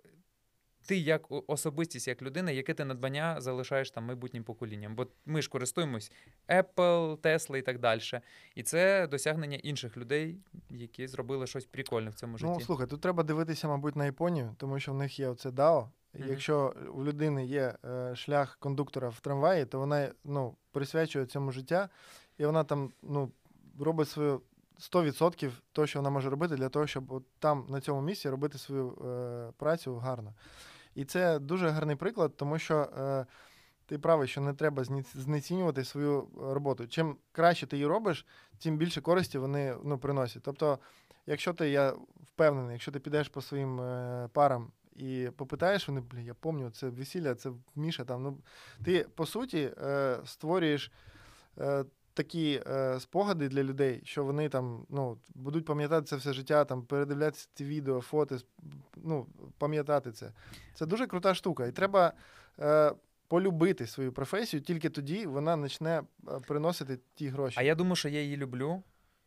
ти як особистість, як людина, яке ти надбання залишаєш там майбутнім поколінням. Бо ми ж користуємось Apple, Tesla і так далі. І це досягнення інших людей, які зробили щось прикольне в цьому житті. Ну, слухай, тут треба дивитися, мабуть, на Японію, тому що в них є оце дао. І Мгм. якщо у людини є е, шлях кондуктора в трамваї, то вона ну, присвячує цьому життя, і вона там ну, робить свою сто відсотків того, що вона може робити, для того, щоб от там, на цьому місці, робити свою е, працю гарно. І це дуже гарний приклад, тому що е, ти правий, що не треба знецінювати свою роботу. Чим краще ти її робиш, тим більше користі вони ну, приносять. Тобто, якщо ти, я впевнений, якщо ти підеш по своїм е, парам і попитаєш, вони, блін, я пам'ятаю, це весілля, це Міша там. Ну, ти, по суті, е, створюєш е, такі е, спогади для людей, що вони там ну, будуть пам'ятати це все життя, там, передивлятися ці відео, фото, ну, пам'ятати це. Це дуже крута штука. І треба е, полюбити свою професію, тільки тоді вона почне приносити ті гроші. А я думаю, що я її люблю,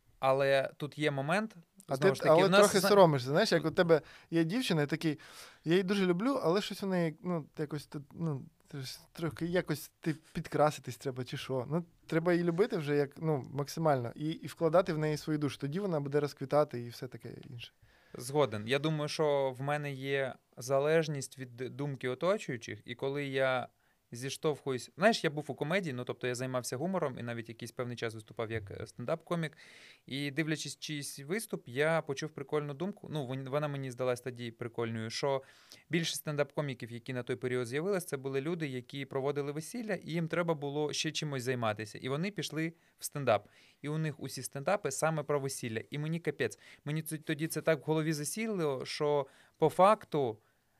але тут є момент. А Знову ти ж таки, але в нас... трохи соромишся, знаєш, як у тебе є дівчина, і такий, я її дуже люблю, але щось у неї, ну, якось, ну, трохи якось ти підкраситись треба, чи що. Ну, треба її любити вже як, ну, максимально, і, і вкладати в неї свою душу. Тоді вона буде розквітати і все таке інше. Згоден. Я думаю, що в мене є залежність від думки оточуючих, і коли я зіштовхуюсь... Знаєш, я був у комедії, ну, тобто я займався гумором і навіть якийсь певний час виступав як стендап-комік. І дивлячись чийсь виступ, я почув прикольну думку. Ну, вона мені здалась тоді прикольною, що більше стендап-коміків, які на той період з'явились, це були люди, які проводили весілля, і їм треба було ще чимось займатися. І вони пішли в стендап. І у них усі стендапи саме про весілля. І мені капець. Мені тоді це так в голові засіло, що по факту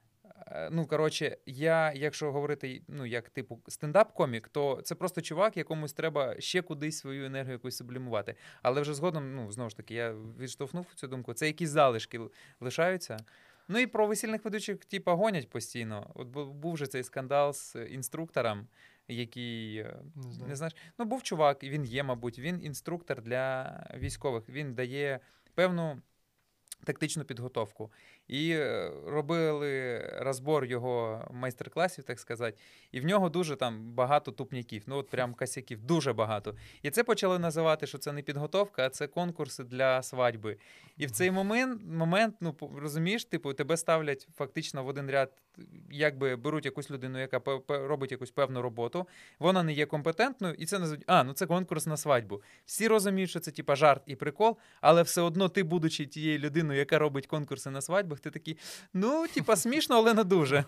ну, коротше, я, якщо говорити, ну, як, типу, стендап-комік, то це просто чувак, якомусь треба ще кудись свою енергію якусь сублімувати. Але вже згодом, ну, знову ж таки, я відштовхнув цю думку, це якісь залишки лишаються. Ну, і про весільних ведучих, типу, гонять постійно. От був же цей скандал з інструктором, який, не, не знаєш, ну, був чувак, він є, мабуть, він інструктор для військових, він дає певну тактичну підготовку. І робили розбор його майстер-класів, так сказати, і в нього дуже там багато тупняків, ну от прям косяків, дуже багато. І це почали називати, що це не підготовка, а це конкурси для свадьби. І в цей момент, момент ну, розумієш, типу, тебе ставлять фактично в один ряд, якби беруть якусь людину, яка робить якусь певну роботу, вона не є компетентною, і це називають, а, ну це конкурс на свадьбу. Всі розуміють, що це типа жарт і прикол, але все одно ти, будучи тією людиною, яка робить конкурси на свадьбах, ти такий, ну, типа, смішно, але не дуже.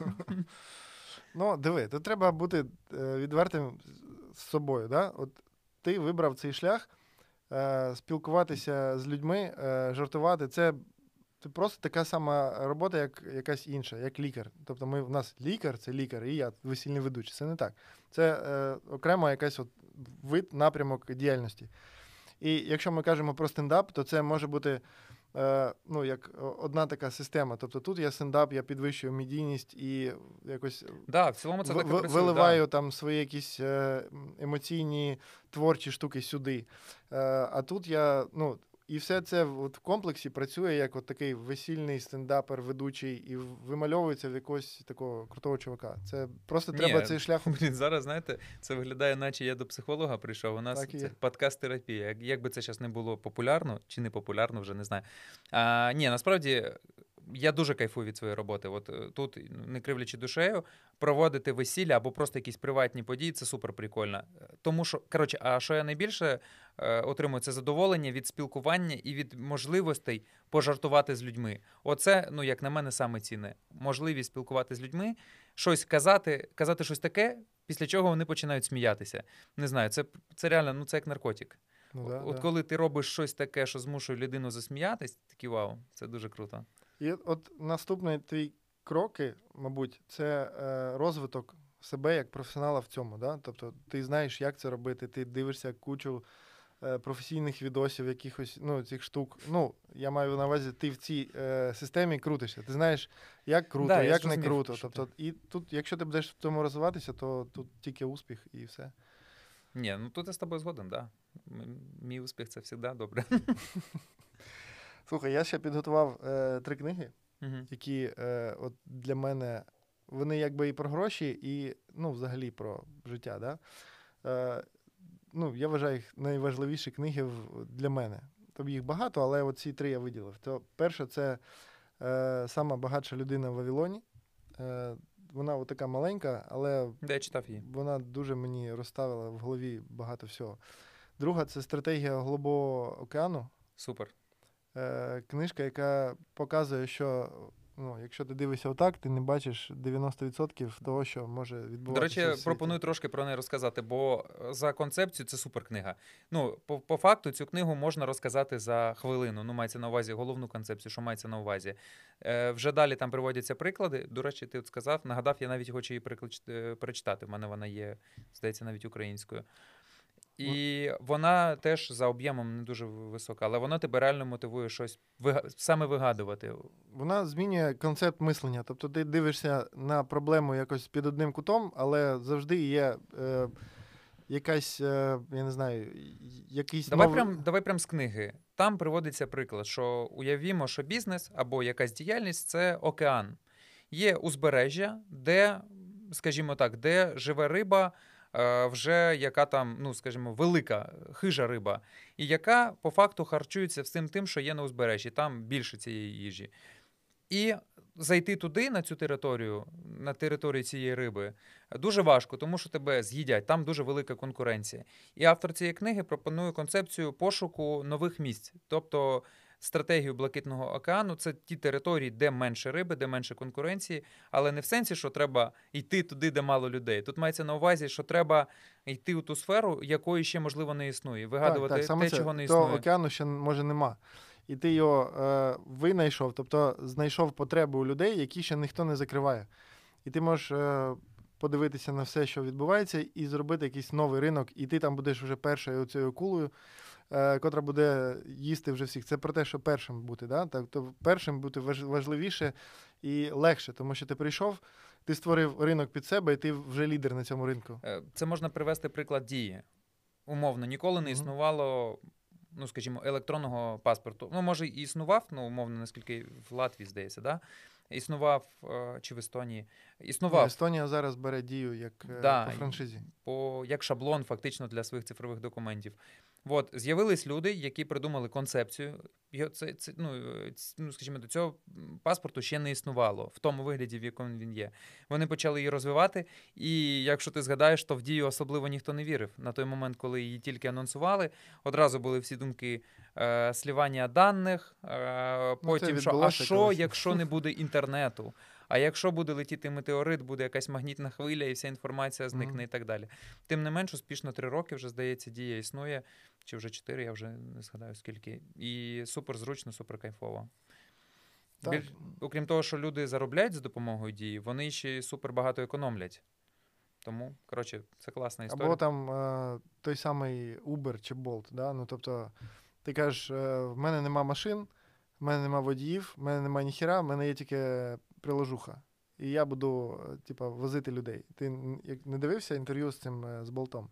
Ну, диви, тут треба бути відвертим з собою, да? От ти вибрав цей шлях, е, спілкуватися з людьми, е, жартувати, це Це просто така сама робота, як якась інша, як лікар. Тобто ми, в нас лікар, це лікар, і я весільний ведучий. Це не так. Це е, окрема якась от вид, напрямок діяльності. І якщо ми кажемо про стендап, то це може бути е, ну, як одна така система. Тобто тут я стендап, я підвищую медійність і якось да, в цілому це в, так і працює, виливаю да. там свої якісь е, емоційні, творчі штуки сюди. Е, а тут я, ну, і все це от в комплексі працює як от такий весільний стендапер, ведучий, і вимальовується в якогось такого крутого чувака. Це просто Ні, треба цей шлях. Блін, зараз, знаєте, це виглядає, наче я до психолога прийшов. У нас це подкаст-терапія. Як, як би це зараз не було популярно, чи не популярно, вже не знаю. А, ні, насправді, я дуже кайфую від своєї роботи. От тут, не кривлячи душею, проводити весілля або просто якісь приватні події, це супер прикольно. Тому що, коротше, а що я найбільше е, отримую, це задоволення від спілкування і від можливостей пожартувати з людьми. Оце, ну, як на мене, саме цінне. Можливість спілкувати з людьми, щось казати, казати щось таке, після чого вони починають сміятися. Не знаю, це, це реально, ну, це як наркотик. Ну, да, от да. коли ти робиш щось таке, що змушує людину засміятись, такий вау, це дуже круто. І от наступний твій кроки, мабуть, це е, розвиток себе як професіонала в цьому. Да? Тобто ти знаєш, як це робити, ти дивишся кучу е, професійних відосів, якихось, ну, цих штук. Ну, я маю на увазі, ти в цій е, системі крутишся. Ти знаєш, як круто, да, як зрозумів, не круто. що Тобто, і тут, якщо ти будеш в цьому розвиватися, то тут тільки успіх і все. Ні, ну тут я з тобою згоден, так. Да. Мій успіх — це завжди добре. Слухай, я ще підготував е, три книги, uh-huh. які е, от для мене, вони якби і про гроші, і, ну, взагалі про життя, да? Е, ну, я вважаю їх найважливіші книги для мене. Тобто їх багато, але от ці три я виділив. То перше, це е, «Сама багатша людина в Вавилоні». Е, вона от така маленька, але Де я читав її? Вона дуже мені розставила в голові багато всього. Друга – це «Стратегія Голубого океану». Супер. Е, книжка, яка показує, що, ну, якщо ти дивишся отак, ти не бачиш дев'яносто відсотків того, що може відбуватися. До речі, в світі. пропоную трошки про неї розказати, бо за концепцією це суперкнига. Ну, по, по факту цю книгу можна розказати за хвилину. Ну, мається на увазі головну концепцію, що мається на увазі. Е, вже далі там приводяться приклади. До речі, ти от сказав, нагадав, я навіть хочу її перечитати. В мене вона є, здається, навіть українською. І вона теж за об'ємом не дуже висока, але вона тебе реально мотивує щось вига... саме вигадувати. Вона змінює концепт мислення. Тобто ти дивишся на проблему якось під одним кутом, але завжди є е, якась, е, я не знаю, якийсь... Давай, нов... прям, давай прям з книги. Там приводиться приклад, що уявімо, що бізнес або якась діяльність – це океан. Є узбережжя, де, скажімо так, де живе риба, вже яка там, ну, скажімо, велика, хижа риба, і яка по факту харчується всім тим, що є на узбережжі, там більше цієї їжі. І зайти туди, на цю територію, на територію цієї риби, дуже важко, тому що тебе з'їдять, там дуже велика конкуренція. І автор цієї книги пропонує концепцію пошуку нових місць, тобто стратегію Блакитного океану – це ті території, де менше риби, де менше конкуренції, але не в сенсі, що треба йти туди, де мало людей. Тут мається на увазі, що треба йти у ту сферу, якої ще, можливо, не існує, вигадувати так, так, те, це, чого не існує. Того океану ще, може, нема. І ти його е, винайшов, тобто знайшов потребу у людей, які ще ніхто не закриває. І ти можеш е, подивитися на все, що відбувається, і зробити якийсь новий ринок, і ти там будеш вже першою цією кулею, е, котра буде їсти вже всіх. Це про те, що першим бути. Да? Тобто першим бути важливіше і легше, тому що ти прийшов, ти створив ринок під себе, і ти вже лідер на цьому ринку. Це можна привести приклад дії. Умовно, ніколи не існувало ну, скажімо, електронного паспорту. Ну, може, і існував, ну, умовно, наскільки в Латвії, здається, да? Існував, е, чи в Естонії, існував. Ні, Естонія зараз бере дію як е, Да, по франшизі. По, як шаблон, фактично, для своїх цифрових документів. От, з'явились люди, які придумали концепцію. Його, це, це, ну, ц- ну, скажімо, до цього паспорту ще не існувало в тому вигляді, в якому він є. Вони почали її розвивати, і якщо ти згадаєш, то в дію особливо ніхто не вірив. На той момент, коли її тільки анонсували, одразу були всі думки е, слівання даних, е, потім, що, а відбулося що, колись. якщо не буде інтернету? А якщо буде летіти метеорит, буде якась магнітна хвиля, і вся інформація зникне, Мгм. і так далі. Тим не менш, успішно три роки вже, здається, дія існує, чи вже чотири, я вже не згадаю скільки. І супер зручно, супер кайфово. Так. Біль... Окрім того, що люди заробляють за допомогою дії, вони ще й супер багато економлять. Тому, коротше, це класна історія. Або там е, той самий Uber чи Bolt. Да? Ну, тобто, ти кажеш, е, в мене нема машин, в мене нема водіїв, в мене нема ніхіра, в мене є тільки приложуха. І я буду, е, типа, возити людей. Ти н- як не дивився інтерв'ю з цим е, з Болтом?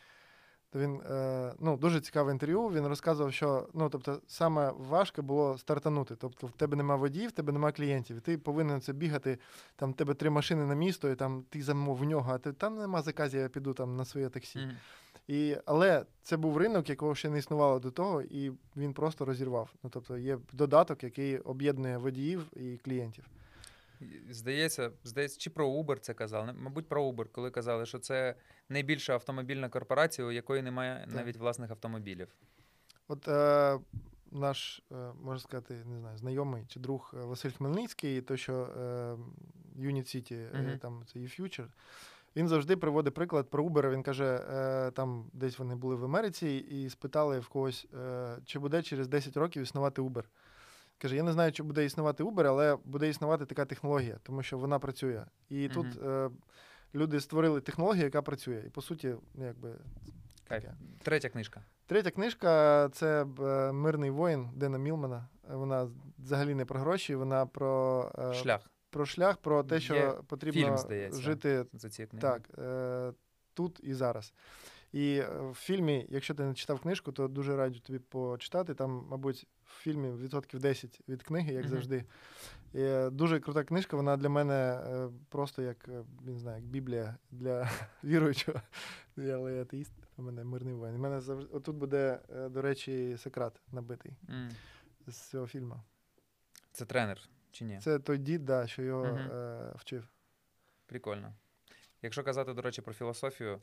То він, е, ну, дуже цікаве інтерв'ю, він розказував, що, ну, тобто, саме важке було стартанути. Тобто, в тебе нема водіїв, в тебе нема клієнтів, і ти повинен це бігати, там, в тебе три машини на місто, і там ти замов в нього, а ти, там нема заказів, я піду там на своє таксі. Мгм. І, але це був ринок, якого ще не існувало до того, і він просто розірвав. Ну, тобто, є додаток, який об'єднує водіїв і клієнтів. Здається, здається, чи про Uber це казали? Мабуть, про Uber, коли казали, що це найбільша автомобільна корпорація, у якої немає Так. навіть власних автомобілів. От е, наш, е, можна сказати, не знаю, знайомий чи друг е, Василь Хмельницький, то, що е, Unit City, е, Мгм. там це eFuture, він завжди приводить приклад про Uber. Він каже, е, там десь вони були в Америці і спитали в когось, е, чи буде через десять років існувати Uber. Каже, я не знаю, чи буде існувати Uber, але буде існувати така технологія, тому що вона працює. І Мгм. тут е, люди створили технологію, яка працює. І, по суті, ну, якби, Кайф. таке. Третя книжка. Третя книжка – це е, «Мирний воїн» Дена Мілмана. Е, Вона взагалі не про гроші, вона про, е, Шлях. про шлях, про те, що Є потрібно фільм, здається. жити За ці книги. так, е, тут і зараз. І е, в фільмі, якщо ти не читав книжку, то дуже раджу тобі почитати. Там, мабуть, в фільмі відсотків десять від книги, як Мгм. завжди. І, е, дуже крута книжка, вона для мене е, просто як, е, не знаю, як Біблія для віруючого. Я але атеїст, у мене мирний воїн. У мене завжди отут буде, е, до речі, Сократ набитий М. з цього фільму. Це тренер чи ні? Це той дід, да, що його Мгм. е, вчив. Прикольно. Якщо казати, до речі, про філософію,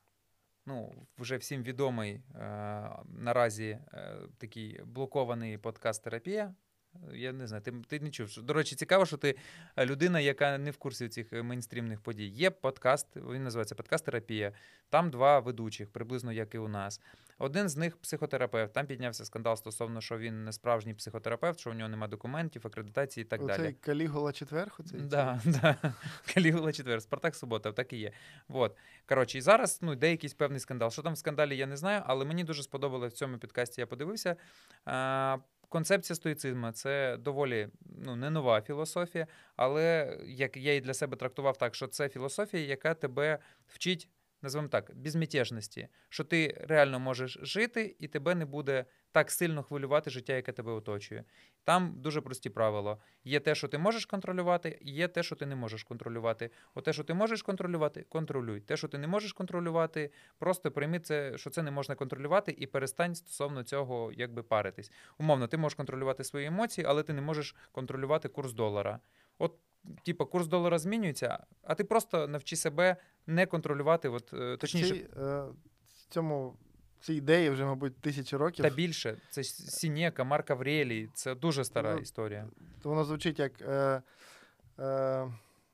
ну, вже всім відомий е, наразі е, такий блокований подкаст «Терапія». Я не знаю, ти, ти не чув. До речі, цікаво, що ти людина, яка не в курсі цих мейнстрімних подій. Є подкаст, він називається «Подкаст Терапія». Там два ведучих, приблизно як і у нас. Один з них психотерапевт. Там піднявся скандал стосовно, що він не справжній психотерапевт, що у нього немає документів, акредитації і так Оцей далі. Калігула четверг, оцей? Да, да. Калігула четвер, Спартак субота, так і є. Вот. Коротше, і зараз ну, йде якийсь певний скандал. Що там в скандалі, я не знаю, але мені дуже сподобалось в цьому підкасті, я подивився. А, концепція стоїцизму – це доволі ну, не нова філософія, але як я її для себе трактував так, що це філософія, яка тебе вчить, назвемо так, безмятежності, що ти реально можеш жити, і тебе не буде так сильно хвилювати життя, яке тебе оточує. Там дуже прості правила. Є те, що ти можеш контролювати, і є те, що ти не можеш контролювати. От те, що ти можеш контролювати, контролюй. Те, що ти не можеш контролювати, просто прийми це, що це не можна контролювати, і перестань стосовно цього якби паритись. Умовно, ти можеш контролювати свої емоції, але ти не можеш контролювати курс долара. От, типу, курс долара змінюється, а ти просто навчи себе не контролювати, от, е, точніше, Цій, е, цьому, цій ідеї вже, мабуть, тисячі років. та більше. Це Сінека, Марк Аврелій, це дуже стара Ну, історія. То воно звучить як е, е,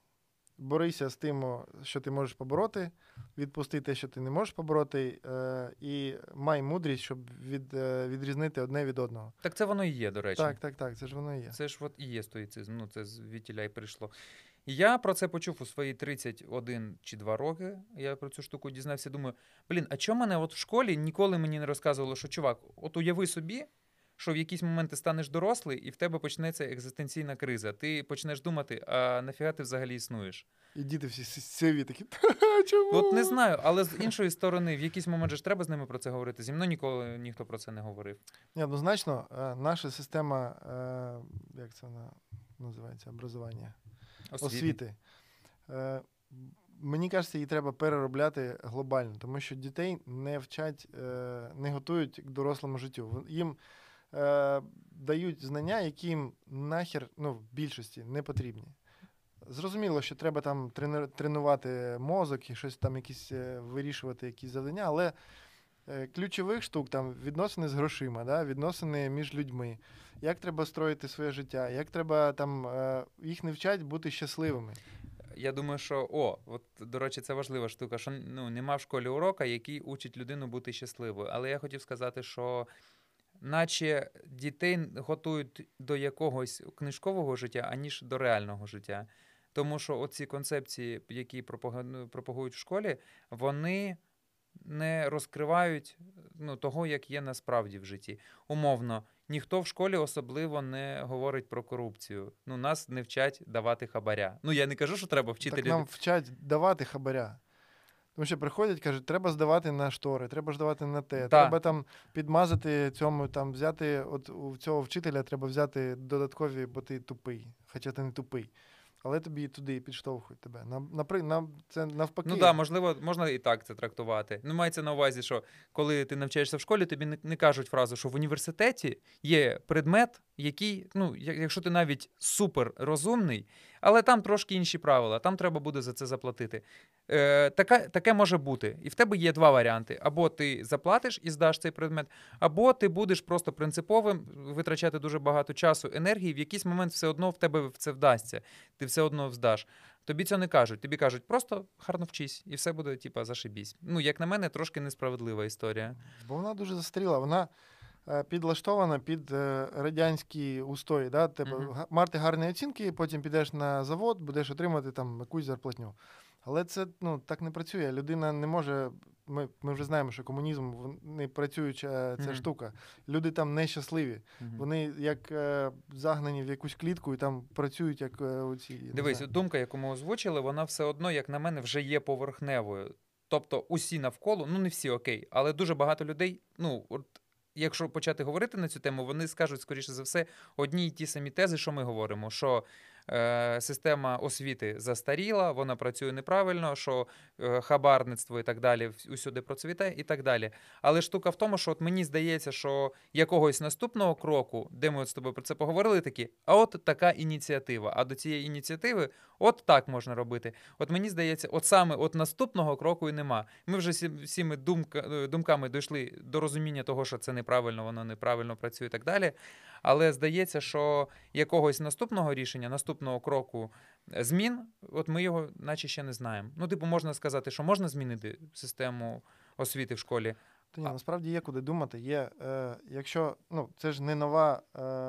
борися з тим, що ти можеш побороти, відпусти те, що ти не можеш побороти, е, і май мудрість, щоб від, е, відрізнити одне від одного. Так це воно і є, до речі. Так, так, так, це ж воно і є. Це ж от і є стоїцизм, ну це звідтіля і прийшло. І я про це почув у свої тридцять один чи два роки. Я про цю штуку дізнався, думаю, блін, а чому мене от в школі ніколи мені не розказувало, що, чувак, от уяви собі, що в якийсь момент ти станеш дорослий, і в тебе почнеться екзистенційна криза. Ти почнеш думати, а нафіга ти взагалі існуєш? І діти всі сиві такі, чому? От не знаю, але з іншої сторони, в якийсь момент же ж треба з ними про це говорити. Зі мною ніколи ніхто про це не говорив. Ні, однозначно, наша система, як це вона називається, образування, Освіти. освіти. Мені кажеться, її треба переробляти глобально, тому що дітей не вчать, не готують к дорослому життю. Їм дають знання, які їм нахер, ну, в більшості не потрібні. Зрозуміло, що треба там тренувати мозок і щось там якісь вирішувати, якісь завдання, але ключових штук, там відносини з грошима, да, відносини між людьми, як треба строїти своє життя, як треба там, їх не вчать бути щасливими. Я думаю, що, о, от, до речі, це важлива штука, що ну, нема в школі урока, який учить людину бути щасливою. Але я хотів сказати, що наче дітей готують до якогось книжкового життя, аніж до реального життя. Тому що оці концепції, які пропагують в школі, вони не розкривають ну, того, як є насправді в житті. Умовно, ніхто в школі особливо не говорить про корупцію. Ну, нас не вчать давати хабаря. Ну, я не кажу, що треба вчити... Так нам вчать давати хабаря. Тому що приходять, кажуть, треба здавати на штори, треба здавати на те, Та. треба там підмазати цьому, там взяти, от у цього вчителя треба взяти додаткові, бо ти тупий, хоча ти не тупий. Але тобі туди підштовхують тебе. На, на, на, це навпаки. Ну так, да, можливо, можна і так це трактувати. Ну, мається на увазі, що коли ти навчаєшся в школі, тобі не, не кажуть фразу, що в університеті є предмет, який, ну, якщо ти навіть супер розумний, але там трошки інші правила, там треба буде за це заплатити. Е, таке, таке може бути. І в тебе є два варіанти. Або ти заплатиш і здаш цей предмет, або ти будеш просто принциповим, витрачати дуже багато часу, енергії, в якийсь момент все одно в тебе це вдасться. Ти все одно здаш. Тобі це не кажуть. Тобі кажуть, просто гарно вчись, і все буде, типа, зашибісь. Ну, як на мене, трошки несправедлива історія. Бо вона дуже застріла. Вона підлаштована під радянські устої. Да? Тебе uh-huh. мати гарні оцінки, потім підеш на завод, будеш отримати там якусь зарплатню. Але це ну, так не працює. Людина не може... Ми, ми вже знаємо, що комунізм не працююча ця uh-huh. штука. Люди там нещасливі. Uh-huh. Вони як е, загнані в якусь клітку і там працюють як е, оці... Дивись, думка, яку ми озвучили, вона все одно, як на мене, вже є поверхневою. Тобто усі навколо, ну не всі окей, але дуже багато людей, ну, от якщо почати говорити на цю тему, вони скажуть, скоріше за все, одні й ті самі тези, що ми говоримо, що е, система освіти застаріла, вона працює неправильно, що е, хабарництво і так далі усюди процвіте і так далі. Але штука в тому, що от мені здається, що якогось наступного кроку, де ми от з тобою про це поговорили, такі, а от така ініціатива, а до цієї ініціативи от так можна робити. От мені здається, от саме от наступного кроку і нема. Ми вже всі, всіми думка, думками дійшли до розуміння того, що це неправильно, воно неправильно працює і так далі. Але здається, що якогось наступного рішення, наступного кроку змін, от ми його наче ще не знаємо. Ну, типу, можна сказати, що можна змінити систему освіти в школі. Та ні, насправді є куди думати. Є, е, якщо, ну, це ж не нова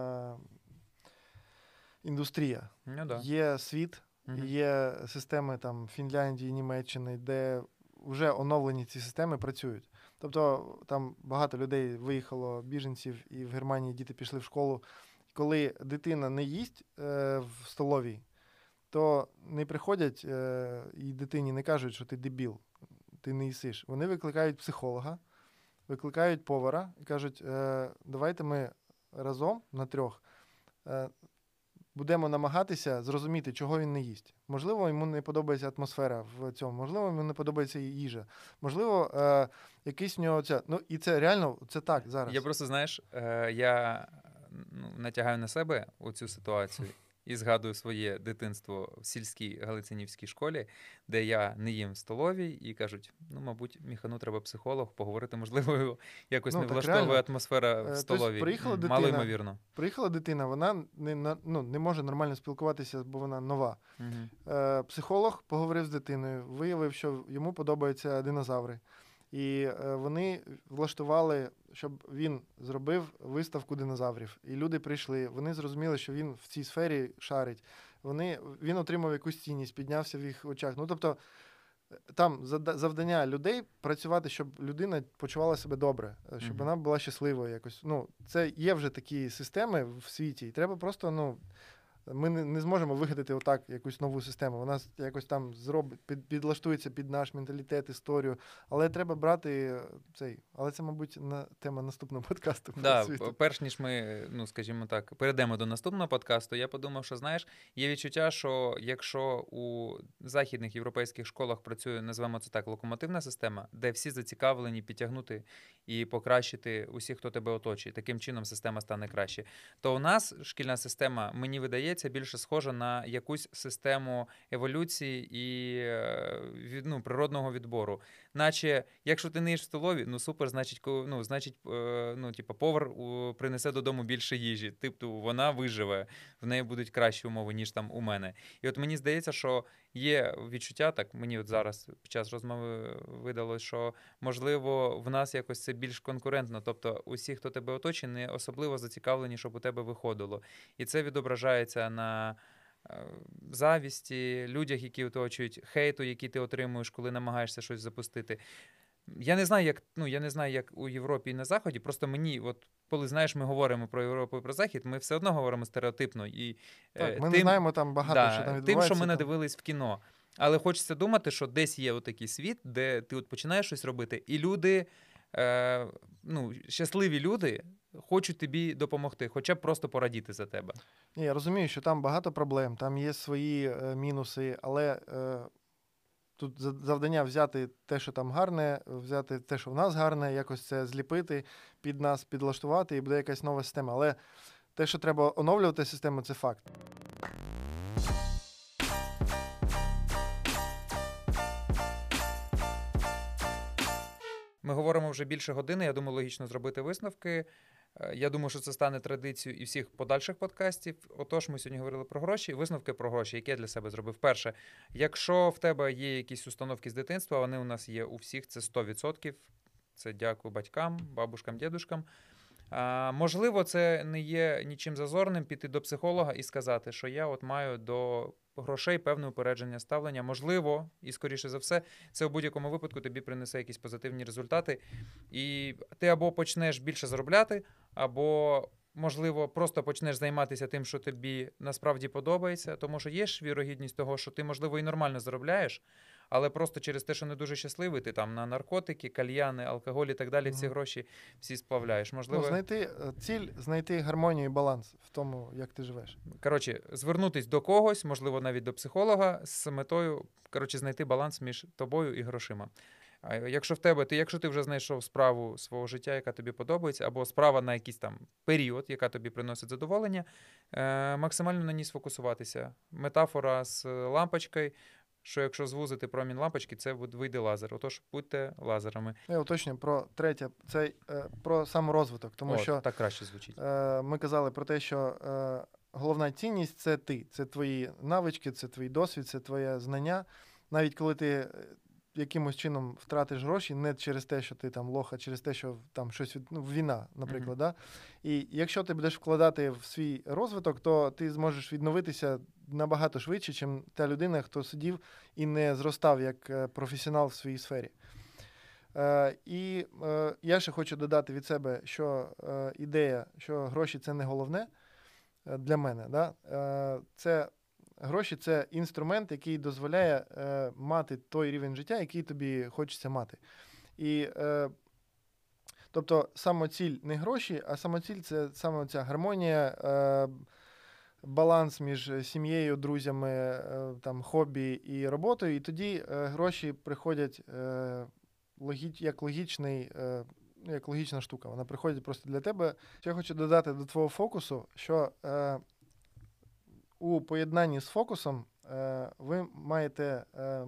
е, індустрія. Ну, да. Є світ, mm-hmm. є системи там Фінляндії, Німеччини, де вже оновлені ці системи працюють. Тобто там багато людей виїхало, біженців, і в Германії діти пішли в школу. Коли дитина не їсть е, в столовій, то не приходять е, і дитині не кажуть, що ти дебіл, ти не їсиш. Вони викликають психолога, викликають повара і кажуть, е, давайте ми разом на трьох е, будемо намагатися зрозуміти, чого він не їсть. Можливо, йому не подобається атмосфера в цьому, можливо, йому не подобається їжа. Можливо, е, якийсь в нього ця... Ну, і це реально, це так зараз. Я просто, знаєш, е, я ну, натягаю на себе оцю ситуацію і згадую своє дитинство в сільській галицинівській школі, де я не їм в столовій, і кажуть, ну, мабуть, Міхану треба психолог, поговорити, можливо, якось ну, не влаштовує атмосфера в столовій. Приїхала дитина, мало ймовірно. Приїхала дитина, вона не, ну, не може нормально спілкуватися, бо вона нова. Угу. Е, психолог поговорив з дитиною, виявив, що йому подобаються динозаври. І е, вони влаштували, щоб він зробив виставку динозаврів. І люди прийшли, вони зрозуміли, що він в цій сфері шарить. Вони, він отримав якусь цінність, піднявся в їх очах. Ну, тобто, там завдання людей працювати, щоб людина почувала себе добре, щоб mm-hmm. вона була щасливою якось. Ну, це є вже такі системи в світі, і треба просто, ну, ми не, не зможемо вигадати отак якусь нову систему. Вона якось там зробить, під, підлаштується під наш менталітет, історію. Але треба брати цей. Але це, мабуть, на тема наступного подкасту. Да, перш ніж ми, ну скажімо так, перейдемо до наступного подкасту, я подумав, що знаєш, є відчуття, що якщо у західних європейських школах працює, називаємо це так, локомотивна система, де всі зацікавлені підтягнути і покращити усіх, хто тебе оточує, таким чином система стане краще, то у нас шкільна система, мені видає, це більше схоже на якусь систему еволюції і ну, природного відбору. Наче, якщо ти не їш в столові, ну супер, значить, ну, значить ну, типу, повар принесе додому більше їжі. Тобто вона виживе, в неї будуть кращі умови, ніж там у мене. І от мені здається, що є відчуття, так мені от зараз під час розмови видалось, що, можливо, в нас якось це більш конкурентно. Тобто усі, хто тебе оточує, не особливо зацікавлені, щоб у тебе виходило. І це відображається на завісті, людях, які оточують, хейту, який ти отримуєш, коли намагаєшся щось запустити. Я не знаю, як, ну, я не знаю, як у Європі і на Заході, просто мені, от, коли, знаєш, ми говоримо про Європу і про Захід, ми все одно говоримо стереотипно. І, так, ми тим, не знаємо там багато, да, що там відбувається. Тим, що ми там... надивились в кіно. Але хочеться думати, що десь є отакий світ, де ти от починаєш щось робити, і люди, е, ну, щасливі люди хочуть тобі допомогти, хоча б просто порадіти за тебе. Ні, я розумію, що там багато проблем, там є свої е, мінуси, але е, тут завдання взяти те, що там гарне, взяти те, що в нас гарне, якось це зліпити, під нас підлаштувати, і буде якась нова система. Але те, що треба оновлювати систему, це факт. Ми говоримо вже більше години, я думаю, логічно зробити висновки. Я думаю, що це стане традицією і всіх подальших подкастів. Отож, ми сьогодні говорили про гроші, висновки про гроші, які я для себе зробив. Перше, якщо в тебе є якісь установки з дитинства, вони у нас є у всіх, це сто відсотків. Це дякую батькам, бабушкам, дідушкам. А, можливо, це не є нічим зазорним піти до психолога і сказати, що я от маю до грошей певне упередження ставлення. Можливо, і скоріше за все, це у будь-якому випадку тобі принесе якісь позитивні результати. І ти або почнеш більше заробляти, або, можливо, просто почнеш займатися тим, що тобі насправді подобається, тому що є ж вірогідність того, що ти, можливо, і нормально заробляєш, але просто через те, що не дуже щасливий, ти там на наркотики, кальяни, алкоголь і так далі, mm-hmm. ці гроші всі сплавляєш. Можливо, ну, знайти ціль, знайти гармонію і баланс в тому, як ти живеш. Коротше, звернутись до когось, можливо, навіть до психолога, з метою, коротше, знайти баланс між тобою і грошима. А якщо в тебе, ти, якщо ти вже знайшов справу свого життя, яка тобі подобається, або справа на якийсь там період, яка тобі приносить задоволення, е- максимально на ній сфокусуватися. Метафора з лампочкою, що якщо звузити промінь лампочки, це вийде лазер. Отож, будьте лазерами. Я уточнюю про третє, це е, про саморозвиток, тому О, що так краще звучить. Е, ми казали про те, що е, головна цінність – це ти, це твої навички, це твій досвід, це твоє знання. Навіть коли ти якимось чином втратиш гроші, не через те, що ти там лох, а через те, що там щось, від, ну, війна, наприклад. Mm-hmm. Да? І якщо ти будеш вкладати в свій розвиток, то ти зможеш відновитися набагато швидше, ніж та людина, хто сидів і не зростав як професіонал в своїй сфері. Е, і е, я ще хочу додати від себе, що е, ідея, що гроші – це не головне е, для мене. Да? Е, це Гроші – це інструмент, який дозволяє е, мати той рівень життя, який тобі хочеться мати. І, е, тобто, самоціль не гроші, а самоціль – це саме ця гармонія, е, баланс між сім'єю, друзями, е, там, хобі і роботою. І тоді е, гроші приходять е, логіч, як, логічний, е, як логічна штука. Вона приходить просто для тебе. Я хочу додати до твого фокусу, що е, у поєднанні з фокусом е, ви маєте е,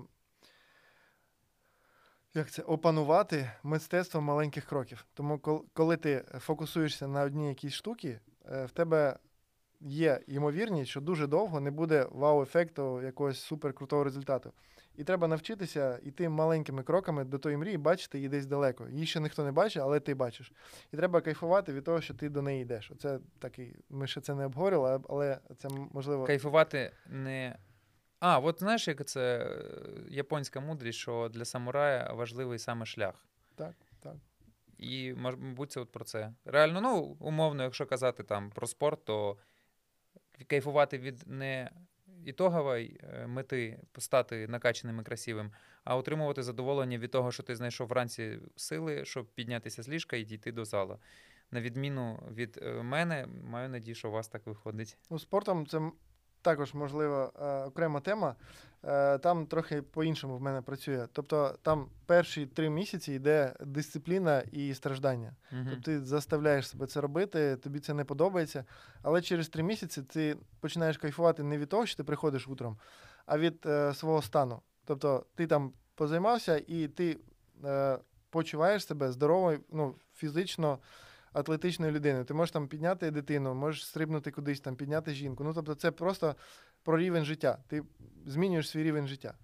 як це, опанувати мистецтво маленьких кроків. Тому коли ти фокусуєшся на одній якійсь штуці, е, в тебе є ймовірність, що дуже довго не буде вау-ефекту якогось суперкрутого результату. І треба навчитися йти маленькими кроками до тої мрії, бачити її десь далеко. Її ще ніхто не бачить, але ти бачиш. І треба кайфувати від того, що ти до неї йдеш. Оце такий, ми ще це не обговорили, але це можливо... Кайфувати не А, от знаєш, як це е, японська мудрість, що для самурая важливий саме шлях. Так, так. І, мож- мабуть, це от про це. Реально, ну, умовно, якщо казати там про спорт, то кайфувати від не ітогової е, мети стати накачаним і красивим, а отримувати задоволення від того, що ти знайшов вранці сили, щоб піднятися з ліжка і дійти до зала. На відміну від е, мене, маю надію, що у вас так виходить. Ну, спортом це м- також, можливо, е, окрема тема. Е, Там трохи по-іншому в мене працює. Тобто там перші три місяці йде дисципліна і страждання. Мгм. Тобто ти заставляєш себе це робити, тобі це не подобається. Але через три місяці ти починаєш кайфувати не від того, що ти приходиш утром, а від е, свого стану. Тобто ти там позаймався і ти е, почуваєш себе здоровою, ну, фізично, атлетичною людиною. Ти можеш там підняти дитину, можеш стрибнути кудись, там, підняти жінку. Ну, тобто це просто про рівень життя. Ти змінюєш свій рівень життя.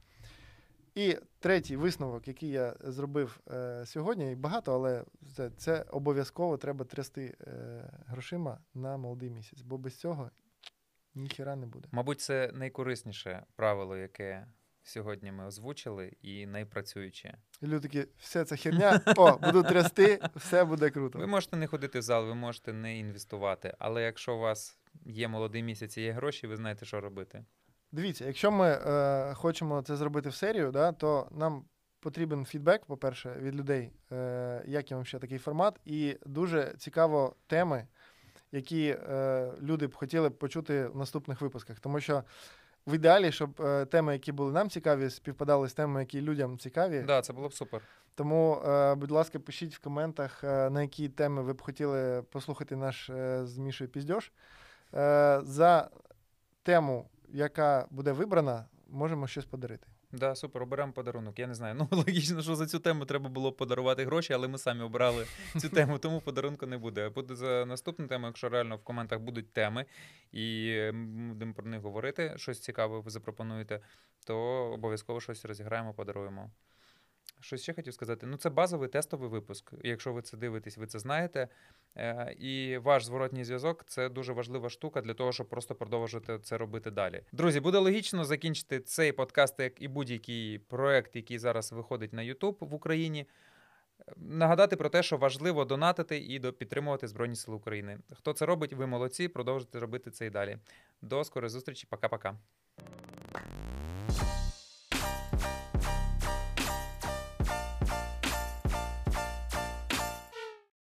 І третій висновок, який я зробив е, сьогодні, і багато, але це, це обов'язково треба трясти е, грошима на молодий місяць, бо без цього ніхіра не буде. Мабуть, це найкорисніше правило, яке сьогодні ми озвучили, і найпрацююче. І люди такі, все це херня, о, буду трясти, все буде круто. Ви можете не ходити в зал, ви можете не інвестувати, але якщо у вас є молодий місяць і є гроші, ви знаєте, що робити. Дивіться, якщо ми е, хочемо це зробити в серію, да, то нам потрібен фідбек, по-перше, від людей, е, як їм ще такий формат, і дуже цікаво теми, які е, люди б хотіли б почути в наступних випусках. Тому що в ідеалі, щоб е, теми, які були нам цікаві, співпадали з темами, які людям цікаві. Так, да, це було б супер. Тому, е, будь ласка, пишіть в коментах, е, на які теми ви б хотіли послухати наш е, з Мішою піздьош. Е, за тему, яка буде вибрана, можемо щось подарити. Да, супер, оберемо подарунок. Я не знаю. Ну, логічно, що за цю тему треба було подарувати гроші, але ми самі обрали цю тему, тому подарунку не буде. Буде за наступну тему, якщо реально в коментах будуть теми, і ми будемо про них говорити, щось цікаве ви запропонуєте, то обов'язково щось розіграємо, подаруємо. Щось ще хотів сказати. Ну, це базовий тестовий випуск. Якщо ви це дивитесь, ви це знаєте. Е, І ваш зворотній зв'язок – це дуже важлива штука для того, щоб просто продовжувати це робити далі. Друзі, буде логічно закінчити цей подкаст, як і будь-який проект, який зараз виходить на YouTube в Україні. Нагадати про те, що важливо донатити і до- підтримувати Збройні Сили України. Хто це робить, ви молодці, продовжуйте робити це і далі. До скорої зустрічі, пока-пока.